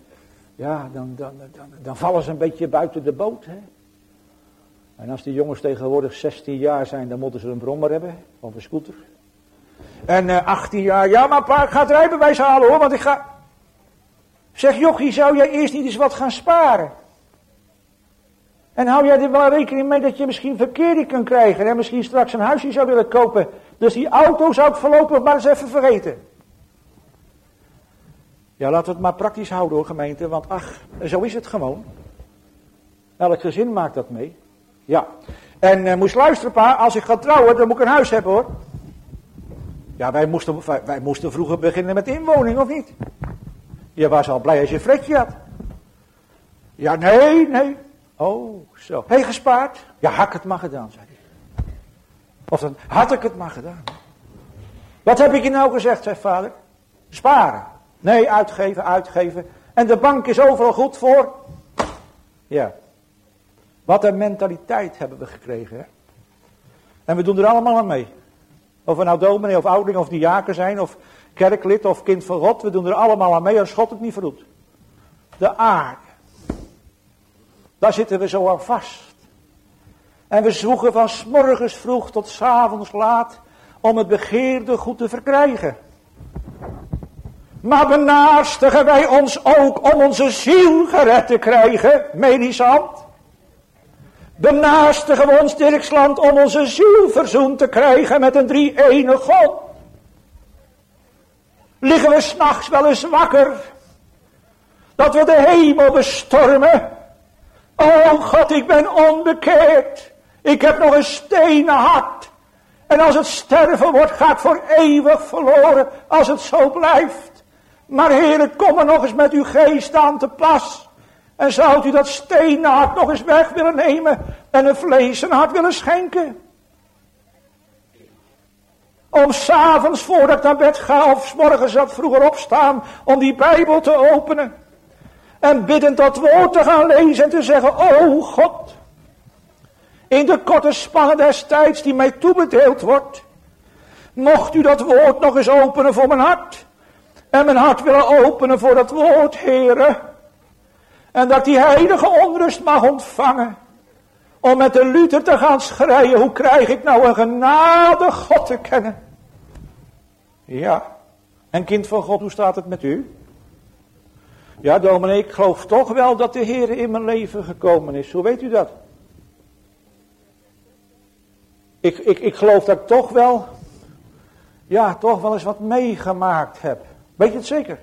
dan vallen ze een beetje buiten de boot. Hè? En als die jongens tegenwoordig 16 jaar zijn, dan moeten ze een brommer hebben. Of een scooter. En 18 jaar, ja maar pa, ik ga het rijbewijs halen hoor, want ik ga... Zeg jochie, zou jij eerst niet eens wat gaan sparen? En hou jij er wel rekening mee dat je misschien verkering kunt krijgen en misschien straks een huisje zou willen kopen. Dus die auto zou ik voorlopig maar eens even vergeten. Ja, laten we het maar praktisch houden hoor gemeente, want ach, zo is het gewoon. Elk gezin maakt dat mee. Ja, en moest luisteren pa, als ik ga trouwen, dan moet ik een huis hebben hoor. Ja, wij moesten vroeger beginnen met inwoning, of niet? Je was al blij als je een fretje had. Ja, nee. Oh, zo. Heb je gespaard? Ja, had ik het maar gedaan, zei hij. Of dan had ik het maar gedaan. Wat heb ik je nou gezegd, zei vader? Sparen. Nee, uitgeven. En de bank is overal goed voor. Ja. Wat een mentaliteit hebben we gekregen, hè? En we doen er allemaal aan mee. Of we nou dominee of ouderling of diaken zijn of kerklid of kind van God. We doen er allemaal aan mee als God het niet verdoet. De aarde. Daar zitten we zo aan vast. En we zwoegen van 's morgens vroeg tot 's avonds laat om het begeerde goed te verkrijgen. Maar benaastigen wij ons ook om onze ziel gered te krijgen, Melisand. Benaastigen we ons Dirksland om onze ziel verzoend te krijgen met een drie-ene God. Liggen we 's nachts wel eens wakker, dat we de hemel bestormen. Oh God, ik ben onbekeerd. Ik heb nog een stenen hart. En als het sterven wordt, ga ik voor eeuwig verloren, als het zo blijft. Maar Heere, kom er nog eens met uw geest aan te pas. En zou u dat stenen hart nog eens weg willen nemen en een vleesen hart willen schenken? Om 's avonds voordat ik naar bed ga of 's morgens wat vroeger opstaan om die Bijbel te openen. En biddend dat woord te gaan lezen en te zeggen, oh God. In de korte spannen des tijds die mij toebedeeld wordt. Mocht u dat woord nog eens openen voor mijn hart. En mijn hart willen openen voor dat woord, Heere. En dat die heilige onrust mag ontvangen. Om met de Luther te gaan schreien. Hoe krijg ik nou een genade God te kennen? Ja. En kind van God, hoe staat het met u? Ja, dominee, ik geloof toch wel dat de Heer in mijn leven gekomen is. Hoe weet u dat? Ik geloof dat ik toch wel eens wat meegemaakt heb. Weet je het zeker?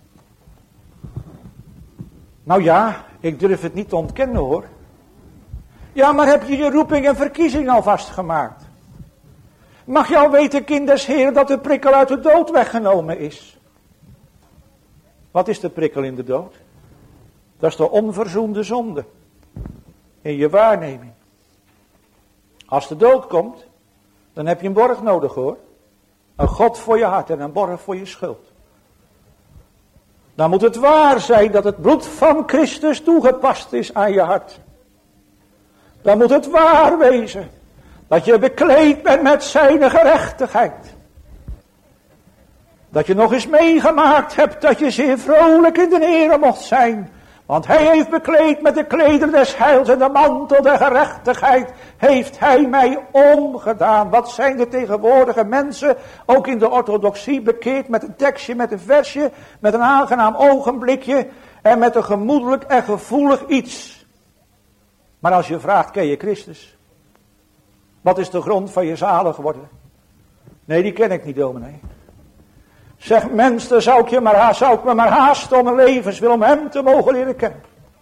Nou ja, ik durf het niet te ontkennen hoor. Ja, maar heb je je roeping en verkiezing al vastgemaakt? Mag je al weten, kind des Heren, dat de prikkel uit de dood weggenomen is? Wat is de prikkel in de dood? Dat is de onverzoende zonde. In je waarneming. Als de dood komt, dan heb je een borg nodig hoor. Een God voor je hart en een borg voor je schuld. Dan moet het waar zijn dat het bloed van Christus toegepast is aan je hart. Dan moet het waar wezen dat je bekleed bent met zijn gerechtigheid. Dat je nog eens meegemaakt hebt dat je zeer vrolijk in de Here mocht zijn. Want hij heeft bekleed met de kleder des heils en de mantel der gerechtigheid heeft hij mij omgedaan. Wat zijn de tegenwoordige mensen, ook in de orthodoxie, bekeerd met een tekstje, met een versje, met een aangenaam ogenblikje en met een gemoedelijk en gevoelig iets. Maar als je vraagt, ken je Christus? Wat is de grond van je zalig worden? Nee, die ken ik niet, dominee. Zeg mens, dan zou ik me maar haasten om een levenswil om hem te mogen leren kennen.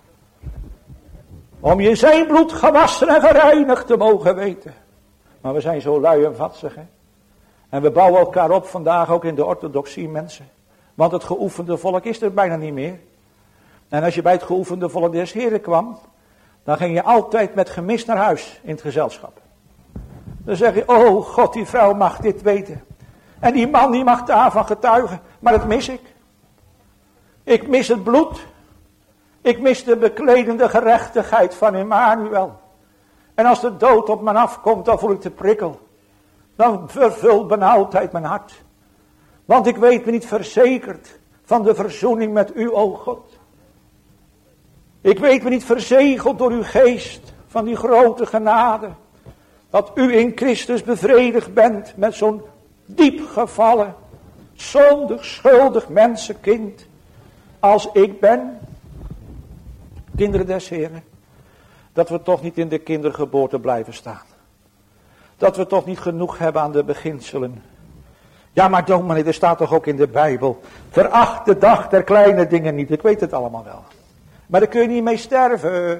Om je zijn bloed gewassen en gereinigd te mogen weten. Maar we zijn zo lui en vatsig, hè. En we bouwen elkaar op vandaag ook in de orthodoxie, mensen. Want het geoefende volk is er bijna niet meer. En als je bij het geoefende volk des Heren kwam, dan ging je altijd met gemis naar huis in het gezelschap. Dan zeg je, oh God, die vrouw mag dit weten. En die man die mag daarvan getuigen. Maar dat mis ik. Ik mis het bloed. Ik mis de bekledende gerechtigheid van Emmanuel. En als de dood op me afkomt, dan voel ik de prikkel. Dan vervult benauwdheid mijn hart. Want ik weet me niet verzekerd van de verzoening met u, o God. Ik weet me niet verzegeld door uw geest van die grote genade. Dat u in Christus bevredigd bent met zo'n diep gevallen, zondig, schuldig mensenkind als ik ben. Kinderen des Heren, dat we toch niet in de kindergeboorte blijven staan. Dat we toch niet genoeg hebben aan de beginselen. Ja, maar dominee, er staat toch ook in de Bijbel, veracht de dag der kleine dingen niet. Ik weet het allemaal wel. Maar daar kun je niet mee sterven.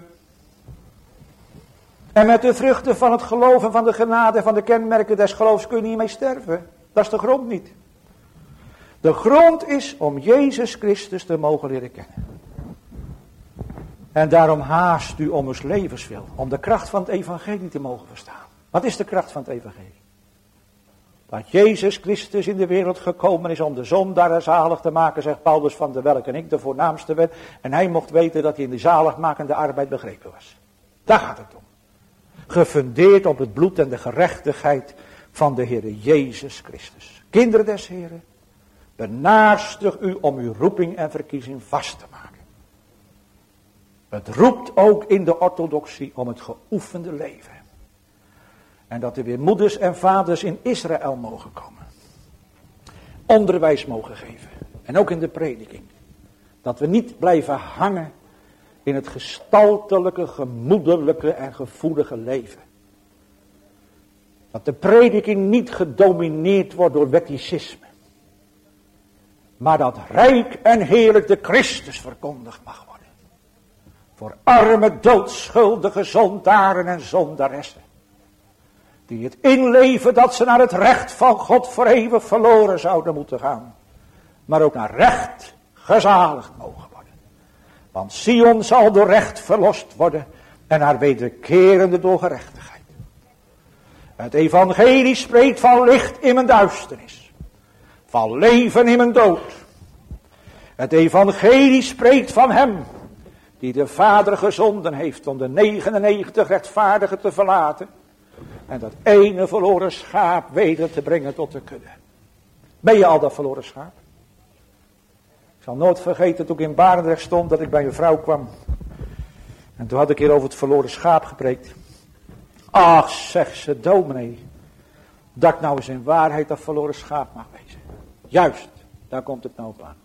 En met de vruchten van het geloof en van de genade en van de kenmerken des geloofs kun je niet mee sterven. Dat is de grond niet. De grond is om Jezus Christus te mogen leren kennen. En daarom haast u om uw levenswil. Om de kracht van het evangelie te mogen verstaan. Wat is de kracht van het evangelie? Dat Jezus Christus in de wereld gekomen is om de zondaar zalig te maken, zegt Paulus, van de welke ik de voornaamste ben. En hij mocht weten dat hij in de zaligmakende arbeid begrepen was. Daar gaat het om. Gefundeerd op het bloed en de gerechtigheid van de Heere Jezus Christus. Kinderen des Heren, benaarstig u om uw roeping en verkiezing vast te maken. Het roept ook in de orthodoxie om het geoefende leven. En dat er weer moeders en vaders in Israël mogen komen. Onderwijs mogen geven. En ook in de prediking. Dat we niet blijven hangen in het gestaltelijke, gemoedelijke en gevoelige leven. Dat de prediking niet gedomineerd wordt door wetticisme. Maar dat rijk en heerlijk de Christus verkondigd mag worden. Voor arme, doodschuldige zondaren en zondaressen. Die het inleven dat ze naar het recht van God voor eeuwig verloren zouden moeten gaan. Maar ook naar recht gezaligd mogen worden. Want Sion zal door recht verlost worden en haar wederkerende door gerechtigheid. Het evangelie spreekt van licht in mijn duisternis. Van leven in mijn dood. Het evangelie spreekt van hem die de Vader gezonden heeft om de 99 rechtvaardigen te verlaten. En dat ene verloren schaap weder te brengen tot de kudde. Ben je al dat verloren schaap? Ik zal nooit vergeten toen ik in Barendrecht stond dat ik bij een vrouw kwam. En toen had ik hier over het verloren schaap gepreekt. Ach, zegt ze, dominee, dat ik nou eens in waarheid dat verloren schaap mag wezen. Juist, daar komt het nou op aan.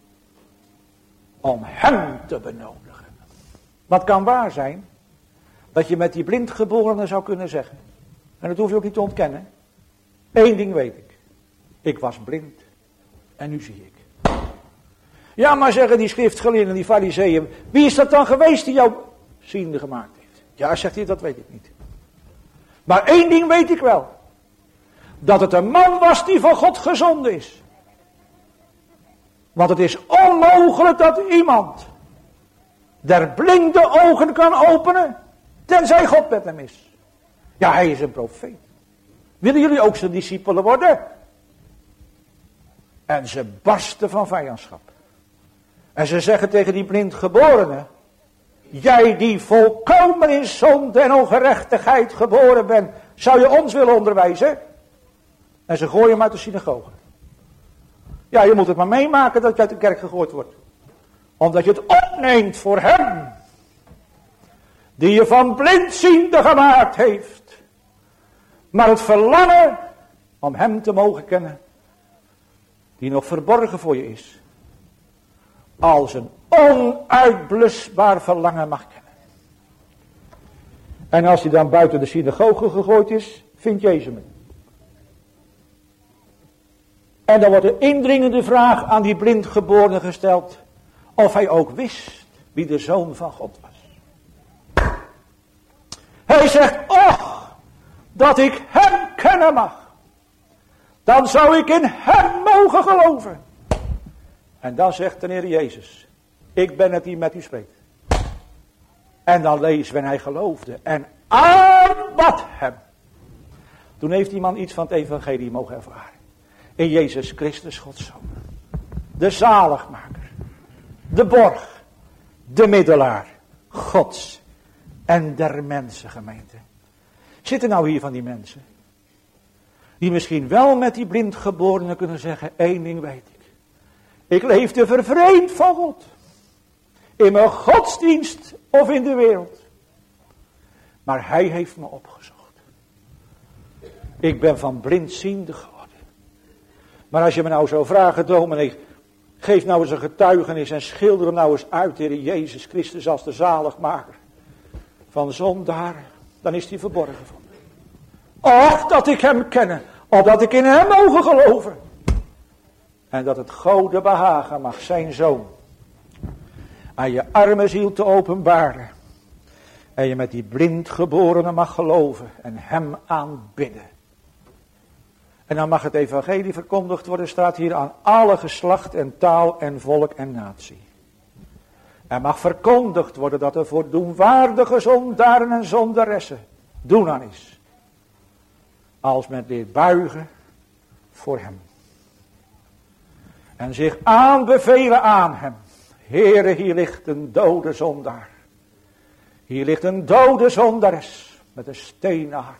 Om hem te benodigen. Wat kan waar zijn? Dat je met die blindgeborene zou kunnen zeggen. En dat hoef je ook niet te ontkennen. Eén ding weet ik. Ik was blind. En nu zie ik. Ja, maar zeggen die schriftgeleerden, die fariseeën. Wie is dat dan geweest die jou ziende gemaakt heeft? Ja, zegt hij, dat weet ik niet. Maar één ding weet ik wel. Dat het een man was die van God gezonden is. Want het is onmogelijk dat iemand der blinde ogen kan openen, tenzij God met hem is. Ja, hij is een profeet. Willen jullie ook zijn discipelen worden? En ze barsten van vijandschap. En ze zeggen tegen die blindgeborene: jij die volkomen in zonde en ongerechtigheid geboren bent, zou je ons willen onderwijzen? En ze gooien hem uit de synagoge. Ja, je moet het maar meemaken dat je uit de kerk gegooid wordt. Omdat je het opneemt voor hem. Die je van blindziende gemaakt heeft. Maar het verlangen om hem te mogen kennen. Die nog verborgen voor je is. Als een onuitblusbaar verlangen mag kennen. En als hij dan buiten de synagoge gegooid is, vindt Jezus hem. En dan wordt de indringende vraag aan die blindgeborene gesteld. Of hij ook wist wie de Zoon van God was. Hij zegt, och, dat ik hem kennen mag. Dan zou ik in hem mogen geloven. En dan zegt de Heer Jezus, ik ben het die met u spreekt. En dan lezen we en hij geloofde en aanbad hem. Toen heeft die man iets van het evangelie mogen ervaren. In Jezus Christus, Gods Zoon. De zaligmaker. De borg. De middelaar. Gods. En der mensengemeente. Zitten nou hier van die mensen. Die misschien wel met die blindgeborenen kunnen zeggen. Één ding weet ik. Ik leefde vervreemd van God. In mijn godsdienst of in de wereld. Maar hij heeft me opgezocht. Ik ben van blindziende geworden. Maar als je me nou zou vragen, dominee, geef nou eens een getuigenis en schilder hem nou eens uit, Heer Jezus Christus als de zaligmaker van zondaar, dan is hij verborgen van me. Och, dat ik hem kenne, opdat ik in hem mogen geloven. En dat het Gode behagen mag zijn Zoon aan je arme ziel te openbaren. En je met die blindgeborene mag geloven en hem aanbidden. En dan mag het evangelie verkondigd worden, staat hier, aan alle geslacht en taal en volk en natie. Er mag verkondigd worden dat er voor doenwaardige zondaren en zondaressen doen aan is. Als men leert buigen voor hem. En zich aanbevelen aan hem. Heere, hier ligt een dode zondaar. Hier ligt een dode zondares met een stenen hart.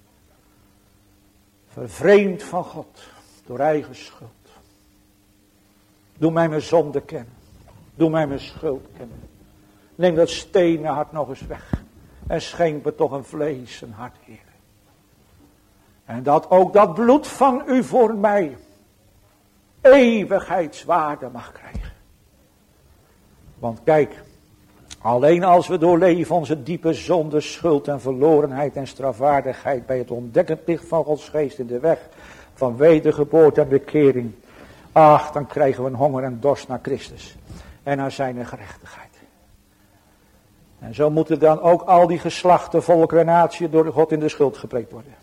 Vervreemd van God door eigen schuld. Doe mij mijn zonde kennen. Doe mij mijn schuld kennen. Neem dat stenen hart nog eens weg. En schenk me toch een vlees, een hart, Heer. En dat ook dat bloed van u voor mij eeuwigheidswaarde mag krijgen. Want kijk, alleen als we doorleven onze diepe zonde, schuld en verlorenheid en strafwaardigheid bij het ontdekkend licht van Gods geest in de weg van wedergeboorte en bekering. Ach, dan krijgen we een honger en dorst naar Christus en naar zijn gerechtigheid. En zo moeten dan ook al die geslachten, volkeren en naties door God in de schuld gepreekt worden.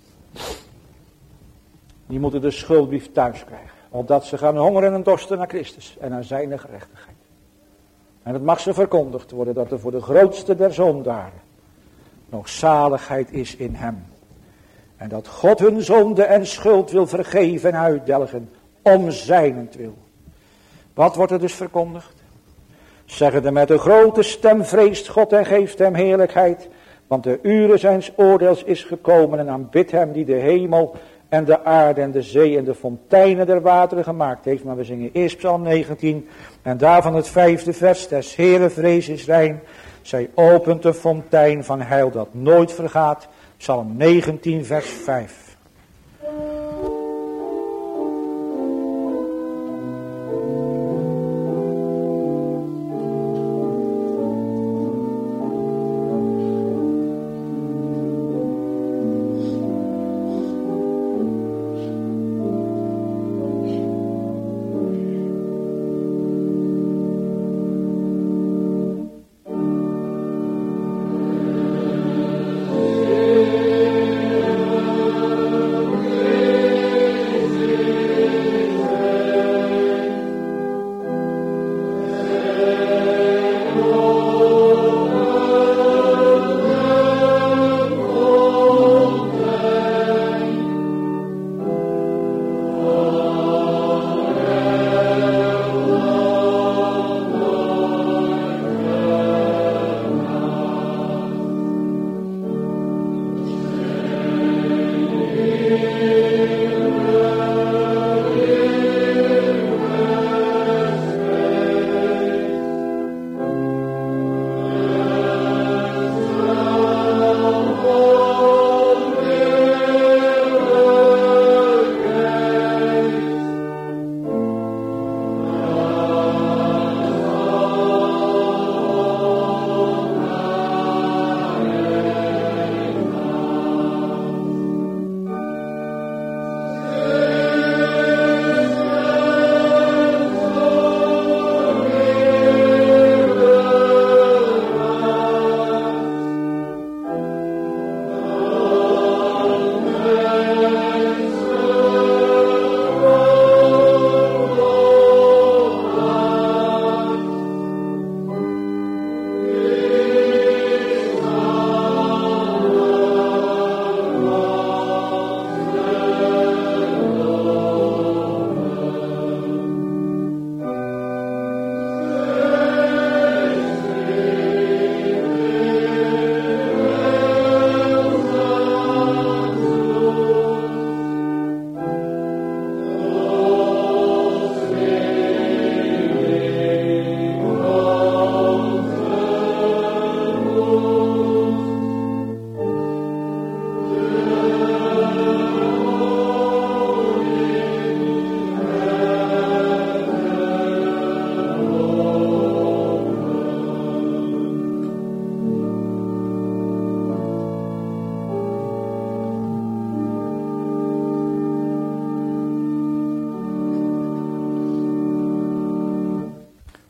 Die moeten de schuldbrief thuis krijgen, opdat ze gaan hongeren en dorsten naar Christus en naar zijn gerechtigheid. En het mag ze verkondigd worden dat er voor de grootste der zondaren nog zaligheid is in hem. En dat God hun zonde en schuld wil vergeven en uitdelgen om zijnentwil. Wat wordt er dus verkondigd? Zeggende met een grote stem, vreest God en geeft hem heerlijkheid. Want de uren zijns oordeels is gekomen en aanbidt hem die de hemel en de aarde en de zee en de fonteinen der wateren gemaakt heeft. Maar we zingen eerst Psalm 19 en daarvan het 5e vers. Des Heere vrees is rein. Zij opent de fontein van heil dat nooit vergaat. Psalm 19 vers 5.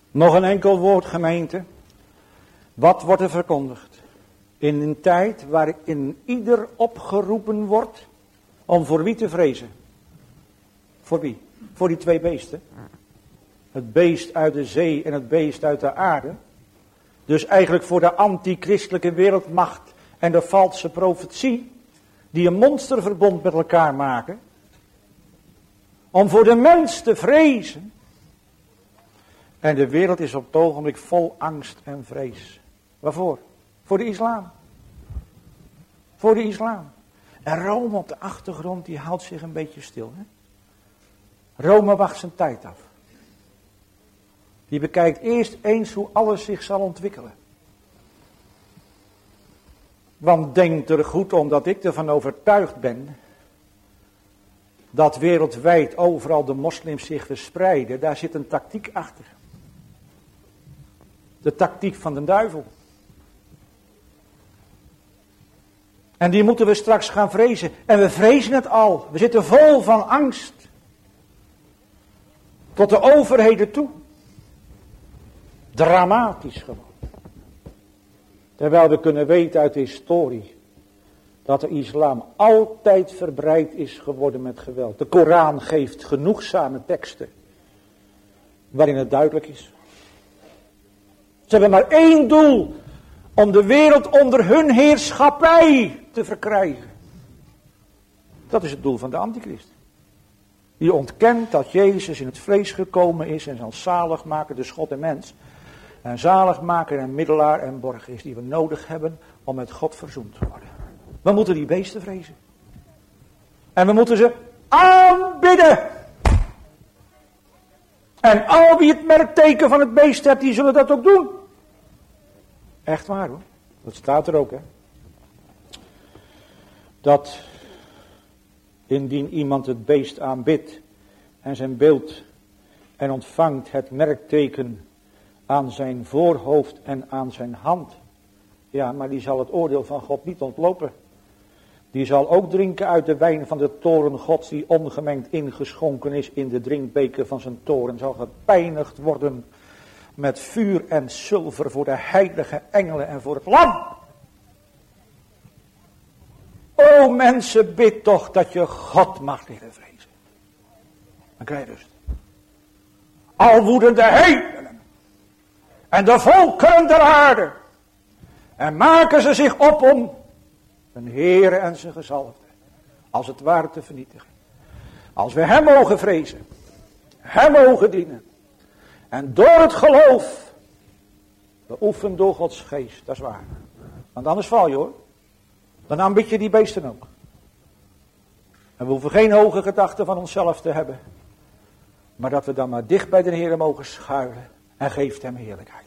Nog een enkel woord, gemeente. Wat wordt er verkondigd? In een tijd waarin ieder opgeroepen wordt om voor wie te vrezen. Voor wie? Voor die twee beesten. Het beest uit de zee en het beest uit de aarde. Dus eigenlijk voor de antichristelijke wereldmacht en de valse profetie. Die een monsterverbond met elkaar maken. Om voor de mens te vrezen. En de wereld is op het ogenblik vol angst en vrees. Waarvoor? Voor de islam. Voor de islam. En Rome op de achtergrond, die houdt zich een beetje stil. Hè? Rome wacht zijn tijd af. Die bekijkt eerst eens hoe alles zich zal ontwikkelen. Want denk er goed om dat ik ervan overtuigd ben dat wereldwijd overal de moslims zich verspreiden. Daar zit een tactiek achter. De tactiek van de duivel. En die moeten we straks gaan vrezen. En we vrezen het al. We zitten vol van angst. Tot de overheden toe. Dramatisch gewoon. Terwijl we kunnen weten uit de historie dat de islam altijd verbreid is geworden met geweld. De Koran geeft genoegzame teksten waarin het duidelijk is. Ze hebben maar één doel: om de wereld onder hun heerschappij te verkrijgen. Dat is het doel van de antichrist. Die ontkent dat Jezus in het vlees gekomen is en zal zalig maken, dus God en mens. En zaligmaker en middelaar en borg is die we nodig hebben om met God verzoend te worden. We moeten die beesten vrezen. En we moeten ze aanbidden. En al wie het merkteken van het beest hebt, die zullen dat ook doen. Echt waar hoor. Dat staat er ook hè. Dat indien iemand het beest aanbidt en zijn beeld en ontvangt het merkteken aan zijn voorhoofd en aan zijn hand. Ja, maar die zal het oordeel van God niet ontlopen. Die zal ook drinken uit de wijn van de toren Gods die ongemengd ingeschonken is in de drinkbeker van zijn toren. Zal gepijnigd worden met vuur en zilver voor de heilige engelen en voor het lam. O mensen, bid toch dat je God mag leren vrezen. Dan krijg je rust. Al woeden de heidenen en de volkeren der aarde. En maken ze zich op om een Heere en zijn gezalfde als het ware te vernietigen. Als we hem mogen vrezen, hem mogen dienen. En door het geloof, beoefend door Gods geest, dat is waar. Want anders val je hoor. Dan aanbid je die beesten ook. En we hoeven geen hoge gedachten van onszelf te hebben. Maar dat we dan maar dicht bij de Heer mogen schuilen. En geeft hem heerlijkheid.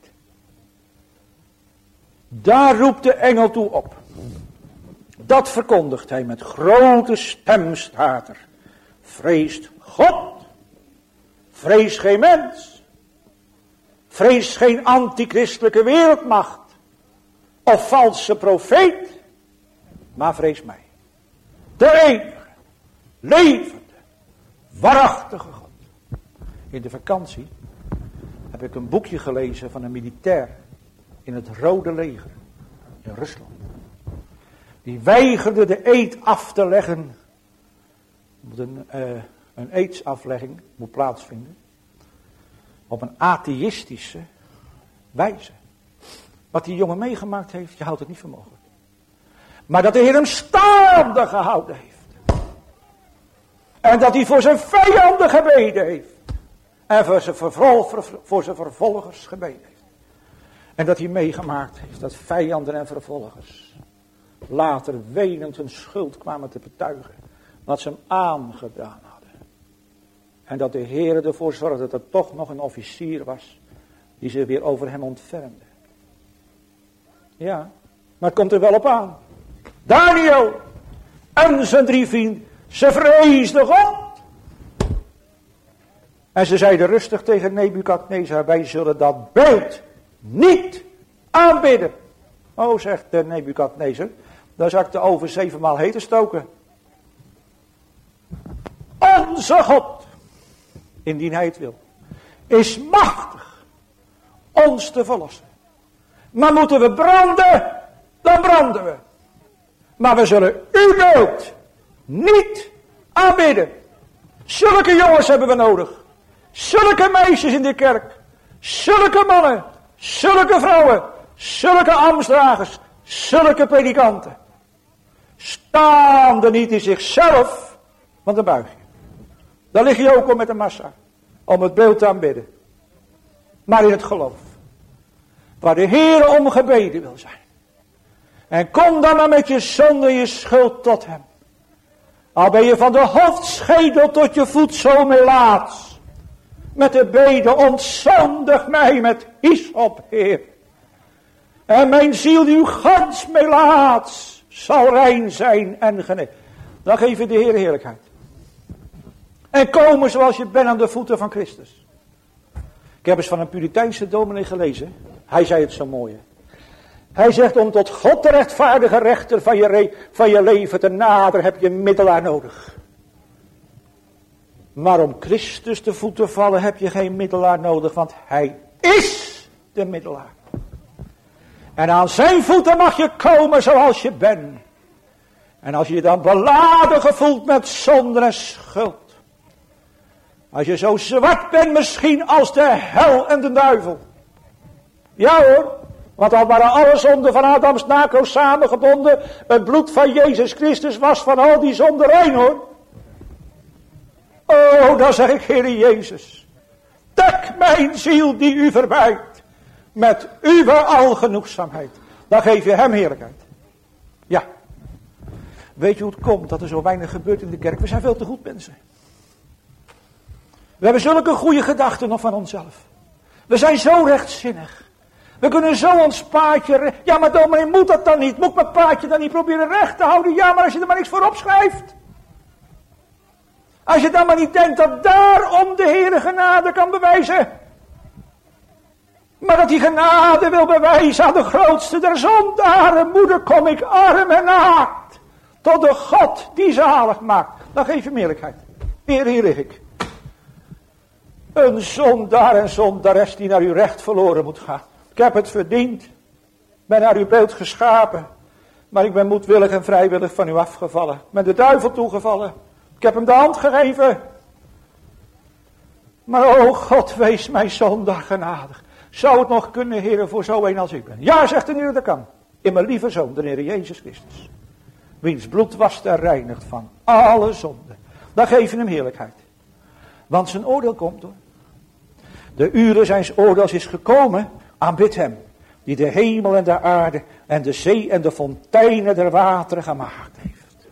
Daar roept de engel toe op. Dat verkondigt hij met grote stem staat er. Vreest God. Vrees geen mens. Vrees geen antichristelijke wereldmacht. Of valse profeet. Maar vrees mij. De enige, levende, waarachtige God. In de vakantie heb ik een boekje gelezen van een militair in het Rode Leger in Rusland. Die weigerde de eed af te leggen. Een eedsaflegging moet plaatsvinden. Op een atheïstische wijze. Wat die jongen meegemaakt heeft, je houdt het niet voor mogelijk. Maar dat de Heer hem staande gehouden heeft. En dat hij voor zijn vijanden gebeden heeft. En voor zijn vervolgers gebeden heeft. En dat hij meegemaakt heeft dat vijanden en vervolgers later wenend hun schuld kwamen te betuigen. Wat ze hem aangedaan hadden. En dat de Heer ervoor zorgde dat er toch nog een officier was die zich weer over hem ontfermde. Ja, maar het komt er wel op aan. Daniel en zijn 3 vrienden, ze vreesden God. En ze zeiden rustig tegen Nebukadnezar, wij zullen dat beeld niet aanbidden. Oh, zegt Nebukadnezar, daar zal ik de oven 7 maal heter stoken. Onze God, indien hij het wil, is machtig ons te verlossen. Maar moeten we branden, dan branden we. Maar we zullen uw beeld niet aanbidden. Zulke jongens hebben we nodig. Zulke meisjes in de kerk. Zulke mannen. Zulke vrouwen. Zulke ambtsdragers. Zulke predikanten. Staande niet in zichzelf, want dan buig je. Dan lig je ook al met de massa. Om het beeld te aanbidden. Maar in het geloof. Waar de Heer om gebeden wil zijn. En kom dan maar met je zonde en je schuld tot hem. Al ben je van de hoofdschedel tot je voet zo melaats. Met de bede ontzondig mij met hyssop, Heer. En mijn ziel die u gans melaats zal rein zijn en genezen. Dan geef je de Heer heerlijkheid. En komen zoals je bent aan de voeten van Christus. Ik heb eens van een Puriteinse dominee gelezen. Hij zei het zo mooi. Hij zegt, om tot God de rechtvaardige rechter van je leven te naderen, heb je een middelaar nodig. Maar om Christus te voet te vallen heb je geen middelaar nodig, want hij is de middelaar. En aan zijn voeten mag je komen zoals je bent. En als je je dan beladen gevoelt met zonde en schuld. Als je zo zwart bent misschien als de hel en de duivel. Ja hoor, want al waren alle zonden van Adams nakroos samengebonden. Het bloed van Jezus Christus was van al die zonden rein hoor. Oh, dan zeg ik, Heere Jezus. Dek mijn ziel die u verbijt. Met uw algenoegzaamheid. Dan geef je hem heerlijkheid. Ja. Weet je hoe het komt dat er zo weinig gebeurt in de kerk? We zijn veel te goed mensen. We hebben zulke goede gedachten nog van onszelf. We zijn zo rechtzinnig. We kunnen zo ons paadje... Ja, maar dominee, moet dat dan niet? Moet ik mijn paadje dan niet proberen recht te houden? Ja, maar als je er maar niks voor opschrijft. Als je dan maar niet denkt dat daarom de Heere genade kan bewijzen. Maar dat die genade wil bewijzen aan de grootste der zondaren. Moeder, kom ik arm en naakt. Tot de God die zalig maakt. Dan geef je eerlijkheid. Heer, hier lig ik. Een zondaar en zondares die naar uw recht verloren moet gaan. Ik heb het verdiend. Ben naar uw beeld geschapen. Maar ik ben moedwillig en vrijwillig van u afgevallen. Ben de duivel toegevallen. Ik heb hem de hand gegeven. Maar o God, wees mij zondaar genadig. Zou het nog kunnen, Heer, voor zo een als ik ben? Ja, zegt de Heer, dat kan. In mijn lieve Zoon, de Heer Jezus Christus. Wiens bloed was er reinigd van alle zonden. Dan geef je hem heerlijkheid. Want zijn oordeel komt hoor. De uren zijns oordeels is gekomen. Aanbid hem. Die de hemel en de aarde en de zee en de fonteinen der wateren gemaakt heeft.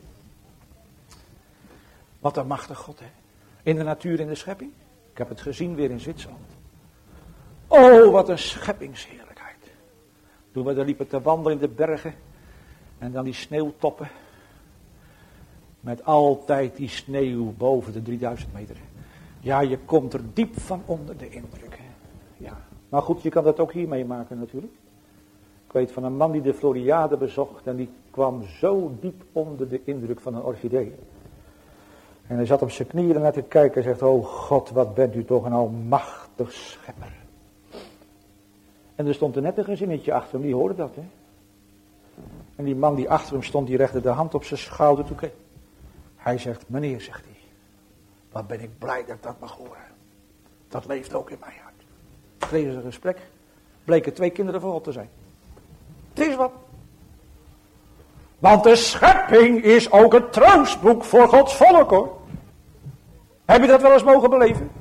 Wat een machtig God hè. In de natuur en de schepping. Ik heb het gezien weer in Zwitserland. Oh, wat een scheppingsheerlijkheid. Toen we daar liepen te wandelen in de bergen. En dan die sneeuwtoppen. Met altijd die sneeuw boven de 3000 meter. Ja, je komt er diep van onder de indruk. Hè? Ja. Maar goed, je kan dat ook hier meemaken natuurlijk. Ik weet van een man die de Floriade bezocht. En die kwam zo diep onder de indruk van een orchidee. En hij zat op zijn knieën naar te kijken en zegt, oh God, wat bent u toch een almachtig schepper. En er stond er net een gezinnetje achter hem, die hoorde dat hè. En die man die achter hem stond, die legde de hand op zijn schouder toe. Hij zegt, meneer, zegt hij, wat ben ik blij dat ik dat mag horen. Dat leeft ook in mijn hart. Kregen ze een gesprek, bleken 2 kinderen van God te zijn. Het is wat. Want de schepping is ook een troostboek voor Gods volk hoor. Heb je dat wel eens mogen beleven?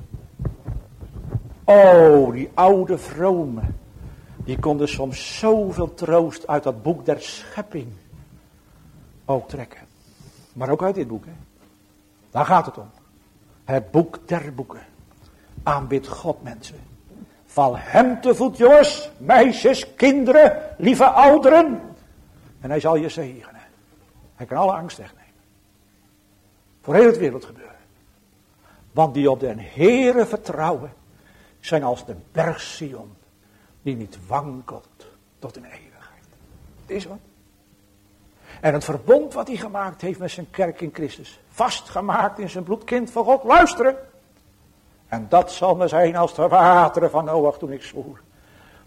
Oh, die oude vromen. Die konden soms zoveel troost uit dat boek der schepping ook trekken. Maar ook uit dit boek hè. Daar gaat het om. Het boek der boeken. Aanbid God mensen. Val hem te voet jongens, meisjes, kinderen, lieve ouderen. En hij zal je zegenen. Hij kan alle angst wegnemen. Voor heel het wereldgebeuren. Want die op den Heere vertrouwen. Zijn als de berg Sion. Die niet wankelt tot in eeuwigheid. Het is wat. En het verbond wat hij gemaakt heeft met zijn kerk in Christus. Vastgemaakt in zijn bloedkind van God. Luisteren. En dat zal me zijn als de wateren van Noach toen ik zwoer.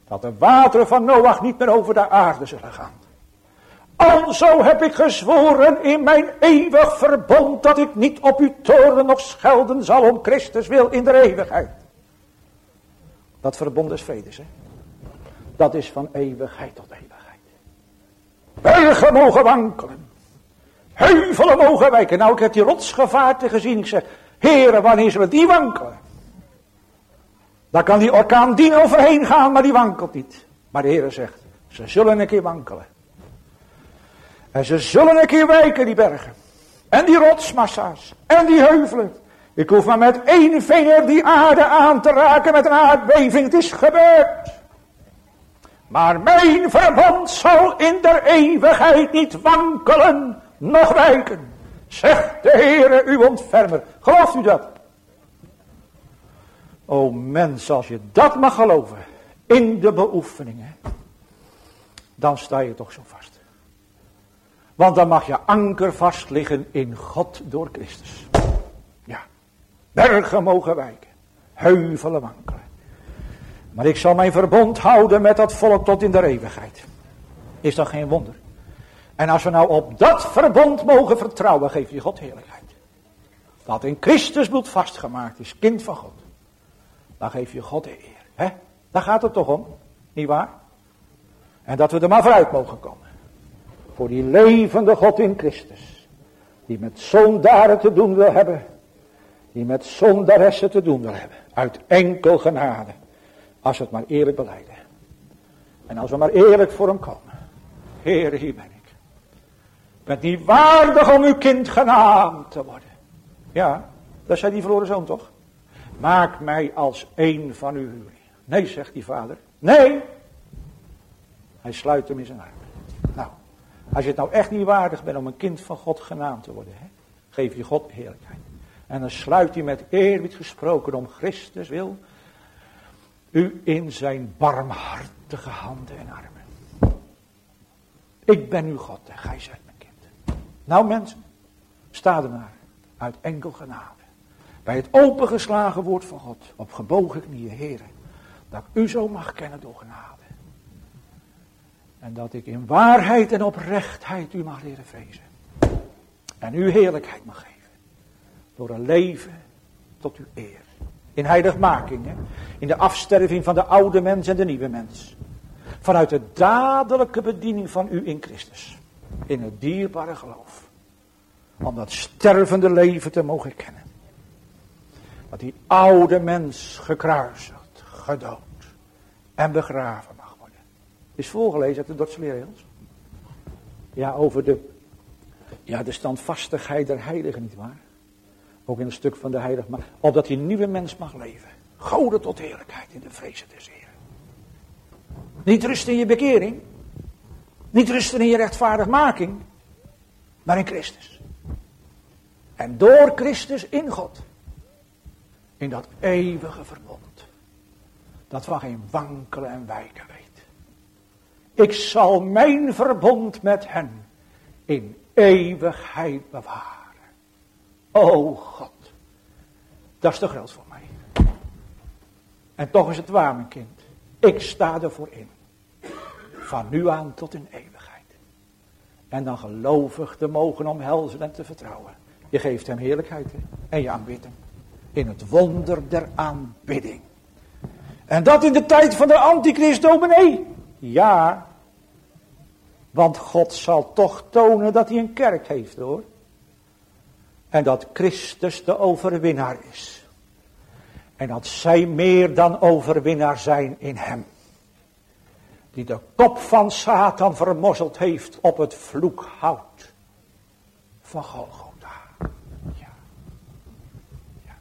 Dat de wateren van Noach niet meer over de aarde zullen gaan. Alzo heb ik gezworen in mijn eeuwig verbond, dat ik niet op u toornen of schelden zal om Christus wil in de eeuwigheid. Dat verbond is vredes, hè. Dat is van eeuwigheid tot eeuwigheid. Bergen mogen wankelen. Heuvelen mogen wijken. Nou, ik heb die rotsgevaarten gezien. Ik zeg, Heere, wanneer zullen die wankelen? Daar kan die orkaan dien overheen gaan, maar die wankelt niet. Maar de Heere zegt, ze zullen een keer wankelen. En ze zullen een keer wijken, die bergen. En die rotsmassa's. En die heuvelen. Ik hoef maar met één vinger die aarde aan te raken met een aardbeving. Het is gebeurd. Maar mijn verbond zal in der eeuwigheid niet wankelen, noch wijken. Zegt de Heere uw ontfermer. Gelooft u dat? O mens, als je dat mag geloven, in de beoefeningen, dan sta je toch zo vast. Want dan mag je anker vast liggen in God door Christus. Ja, bergen mogen wijken, heuvelen wankelen. Maar ik zal mijn verbond houden met dat volk tot in de eeuwigheid. Is dat geen wonder? En als we nou op dat verbond mogen vertrouwen, geeft die God heerlijkheid. Dat in Christus bloed vastgemaakt is, kind van God. Dan geef je God de eer. Hè? Daar gaat het toch om, niet waar? En dat we er maar vooruit mogen komen. Voor die levende God in Christus. Die met zondaren te doen wil hebben. Die met zondaressen te doen wil hebben. Uit enkel genade. Als we het maar eerlijk belijden. En als we maar eerlijk voor hem komen. Heere, hier ben ik. Ik ben niet waardig om uw kind genaamd te worden. Ja, dat zei die verloren zoon toch? Maak mij als een van uw huurlingen. Nee, zegt die vader. Nee. Hij sluit hem in zijn armen. Nou, als je het nou echt niet waardig bent om een kind van God genaamd te worden. Hè, geef je God heerlijkheid. En dan sluit hij met eerbied gesproken om Christus wil. U in zijn barmhartige handen en armen. Ik ben uw God en gij zijt mijn kind. Nou mensen, sta er maar uit enkel genade. Bij het opengeslagen woord van God. Op gebogen knieën, Heere. Dat ik u zo mag kennen door genade. En dat ik in waarheid en oprechtheid u mag leren vrezen. En u heerlijkheid mag geven. Door een leven tot uw eer. In heiligmaking, hè? In de afsterving van de oude mens en de nieuwe mens. Vanuit de dadelijke bediening van u in Christus. In het dierbare geloof. Om dat stervende leven te mogen kennen. Dat die oude mens gekruisigd, gedood en begraven mag worden. Is voorgelezen uit de Dordtse leerregels. Ja, over de standvastigheid der heiligen, nietwaar? Ook in een stuk van de heilige, maar opdat die nieuwe mens mag leven. Goden tot heerlijkheid in de vrezen des Heren. Niet rusten in je bekering. Niet rusten in je rechtvaardigmaking. Maar in Christus. En door Christus in God. In dat eeuwige verbond. Dat van geen wankelen en wijken weet. Ik zal mijn verbond met hen in eeuwigheid bewaren. O God. Dat is te groot voor mij. En toch is het waar, mijn kind. Ik sta ervoor in. Van nu aan tot in eeuwigheid. En dan gelovig te mogen omhelzen en te vertrouwen. Je geeft hem heerlijkheid, hè? En je aanbidt hem. In het wonder der aanbidding. En dat in de tijd van de antichrist dominee. Ja. Want God zal toch tonen dat hij een kerk heeft, hoor. En dat Christus de overwinnaar is. En dat zij meer dan overwinnaar zijn in hem. Die de kop van Satan vermorzeld heeft op het vloekhout van Golgotha. Ja. Ja.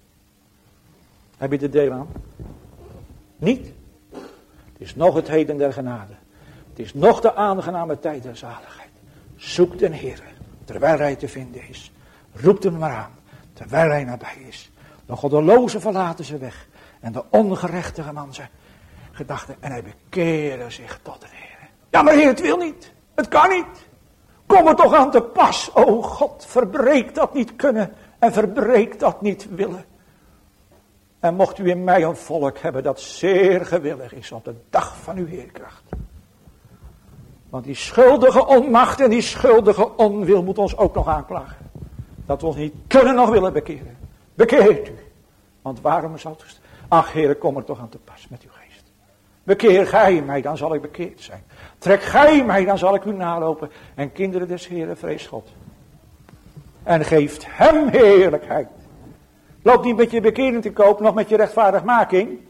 Heb je de deel aan? Niet? Het is nog het heden der genade. Het is nog de aangename tijd der zaligheid. Zoek den Heere, terwijl hij te vinden is. Roept hem maar aan, terwijl hij nabij is. De goddelozen verlaten ze weg. En de ongerechtige man zijn gedachten. En hij bekeerde zich tot de Heer. Ja, maar Heer, het wil niet. Het kan niet. Kom er toch aan te pas. O God, verbreek dat niet kunnen. En verbreek dat niet willen. En mocht u in mij een volk hebben dat zeer gewillig is op de dag van uw heerkracht. Want die schuldige onmacht en die schuldige onwil moet ons ook nog aanklagen. Dat we ons niet kunnen nog willen bekeren. Bekeert u. Want waarom zou het... Ach Heere, kom er toch aan te pas met uw geest. Bekeer gij mij, dan zal ik bekeerd zijn. Trek gij mij, dan zal ik u nalopen. En kinderen des Heeren, vrees God. En geeft hem heerlijkheid. Loop niet met je bekering te koop, nog met je rechtvaardigmaking.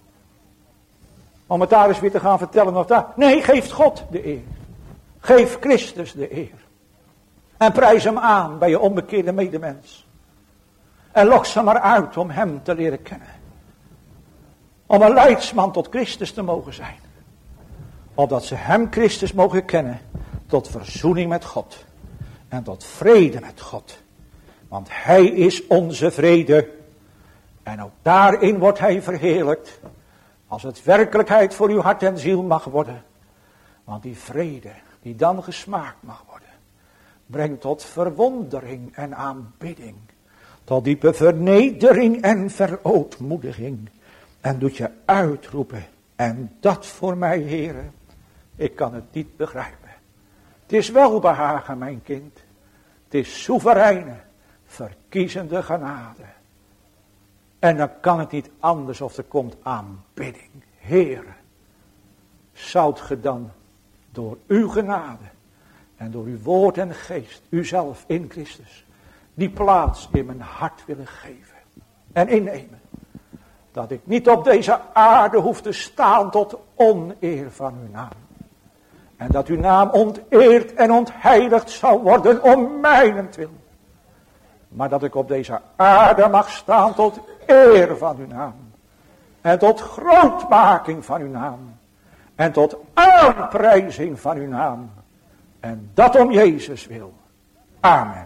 Om het daar eens weer te gaan vertellen of daar. Nee, geeft God de eer. Geef Christus de eer. En prijs hem aan bij je onbekeerde medemens. En lok ze maar uit om hem te leren kennen. Om een leidsman tot Christus te mogen zijn. Opdat ze hem Christus mogen kennen. Tot verzoening met God. En tot vrede met God. Want hij is onze vrede. En ook daarin wordt hij verheerlijkt. Als het werkelijkheid voor uw hart en ziel mag worden. Want die vrede die dan gesmaakt mag worden. Brengt tot verwondering en aanbidding. Tot diepe vernedering en verootmoediging. En doet je uitroepen. En dat voor mij, Heere. Ik kan het niet begrijpen. Het is welbehagen, mijn kind. Het is soevereine, verkiezende genade. En dan kan het niet anders of er komt aanbidding. Heere, zoudt ge dan door uw genade en door uw woord en geest, uzelf in Christus, die plaats in mijn hart willen geven en innemen. Dat ik niet op deze aarde hoef te staan tot oneer van uw naam. En dat uw naam onteerd en ontheiligd zal worden om mijnentwil. Maar dat ik op deze aarde mag staan tot eer van uw naam. En tot grootmaking van uw naam. En tot aanprijzing van uw naam. En dat om Jezus wil. Amen.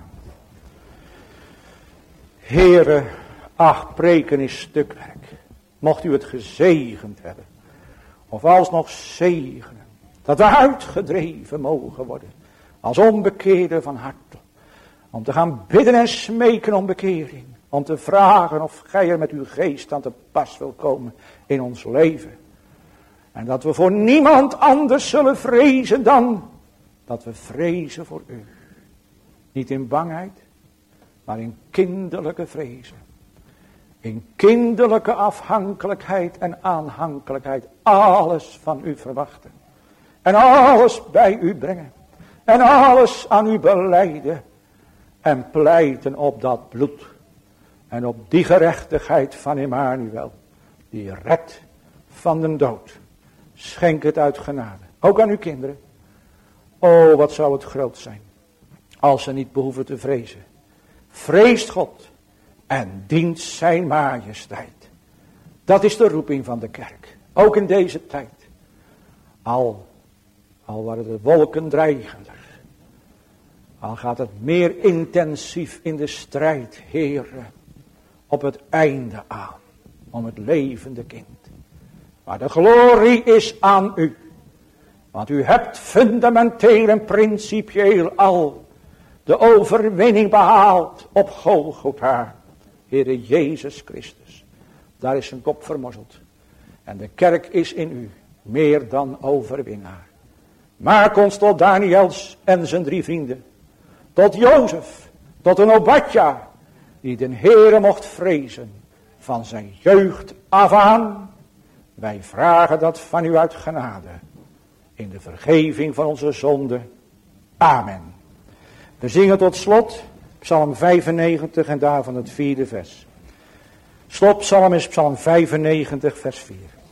Heere, ach, preken is stukwerk. Mocht u het gezegend hebben. Of alsnog zegenen. Dat we uitgedreven mogen worden. Als onbekeerden van harte. Om te gaan bidden en smeken om bekering. Om te vragen of gij er met uw geest aan te pas wil komen in ons leven. En dat we voor niemand anders zullen vrezen dan dat we vrezen voor u. Niet in bangheid, maar in kinderlijke vrezen. In kinderlijke afhankelijkheid en aanhankelijkheid alles van u verwachten. En alles bij u brengen. En alles aan u belijden. En pleiten op dat bloed. En op die gerechtigheid van Emmanuel. Die redt van de dood. Schenk het uit genade. Ook aan uw kinderen. O, wat zou het groot zijn. Als ze niet behoeven te vrezen. Vreest God. En dient zijn majesteit. Dat is de roeping van de kerk. Ook in deze tijd. Al worden de wolken dreigender. Al gaat het meer intensief in de strijd, Heere, op het einde aan, om het levende kind. Maar de glorie is aan u, want u hebt fundamenteel en principieel al de overwinning behaald op Golgotha, Heere Jezus Christus. Daar is zijn kop vermorzeld. En de kerk is in u meer dan overwinnaar. Maak ons tot Daniels en zijn 3 vrienden. Tot Jozef, tot een Obadja, die de Heere mocht vrezen van zijn jeugd af aan. Wij vragen dat van u uit genade, in de vergeving van onze zonden. Amen. We zingen tot slot Psalm 95 en daarvan het 4e vers. Slotpsalm is Psalm 95 vers 4.